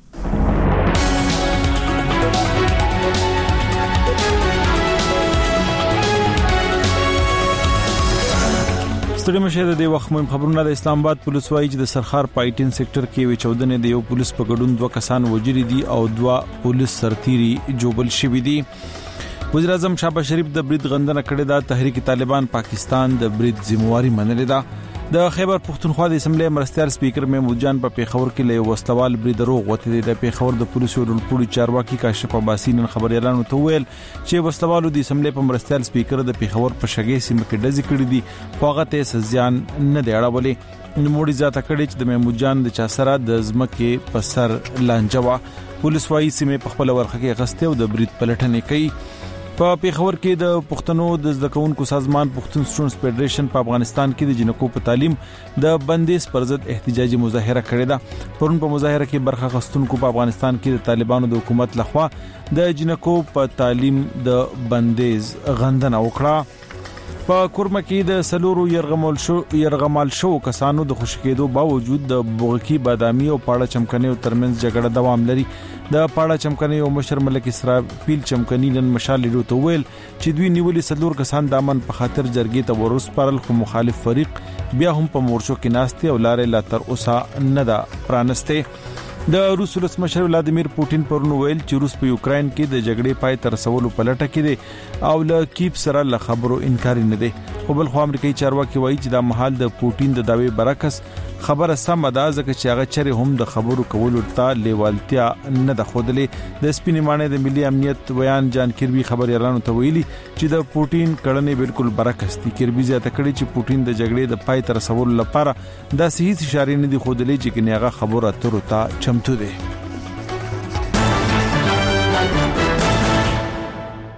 ستړي مشه د وخت مهم خبرونه. د اسلام آباد پولیس وايي چې د سرخار په ایټین سېکټر کې وی چودنې د یو پولیس په ګډون دوه کسان وژلي دي او دوه پولیس سرتيري جوبل شوي دي. وزیر اعظم شهباز شریف د برید غندنه کړې ده. تحریک طالبان پاکستان د برید ذمہواری منلې ده. د خیبر پښتونخوا د اسمبلی مرستيال سپیکر محمود جان په پیښور کې له وسلوال برید دروغ وته دي. د پیښور د پولیسو ډلپوړي چارواکي کاشف عباسی نن خبريالانو ته ویل چې وسلوالو د اسمبلی په مرستيال سپیکر د پیښور په شګې سیمه کې ډزې کړې دي. خو هغه ته ځان نه دی اړولې. نوموړي ذاته کړي چې د محمود جان د چاسره د زمکه په سر لانجوا. پولیس وايي سیمه په خپل ورخه کې غسته او د برید پلټنې کوي. په پیښور کې د پښتنو د زده کوونکو سازمان پښتون سټوډنټس فدریشن په افغانستان کې د جنکو په تعلیم د بندیز پر ضد احتجاجي مظاهره کړې ده. پرون په مظاهره کې برخه اخیستونکو په افغانستان کې د طالبانو د حکومت لخوا د جنکو په تعلیم د بندیز غندنه وکړه. په کورمه کې د سلورو يرغمل شو يرغمال شو کسانو د خوشکېدو باوجود د بوغکی بادامي او پاړه چمکني ترمنځ جګړه دوام لري. د پاړه چمکني او مشر ملک اسرافیل چمکني نن مشال لري تو ویل چې دوی نیولې سلور کسان د امن په خاطر جرګې ته ورس پرل خو مخالف فریق بیا هم په مورچو کې ناشته او لارې لا تر اوسه نه دا پرانسته. د روس ولسمشر ولادیمیر پوتین پرون ویل چې روس په یوکرين کې د جګړې پای تر رسولو په لټه کې دی او له کیف سره له خبرو انکار نه دی. خو بل خو امریکایي چارواکي وایي چې د محل د پوټین د داوی برعکس خبره سم ده ځکه چې هغه چره هم د خبرو کولو ته لیوالتیا نه ده خودلې. د سپینمانه د ملي امنیت ویان جان کیربي خبريالانو ته ویلي چې د پوټین کړنې بالکل برعکس دي. کیربي زیاته کړي چې پوټین د جګړې د پای تر رسولو لپاره د صحیح اشاره نه دي خودلې چې کنيغه خبره اترو ته چمتو دي.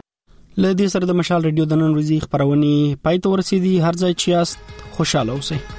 لدې سره د مشال ریډیو د نن ورځې خبرونه پای ته ورسېدي. هر ځای چې یاست خوشاله اوسئ.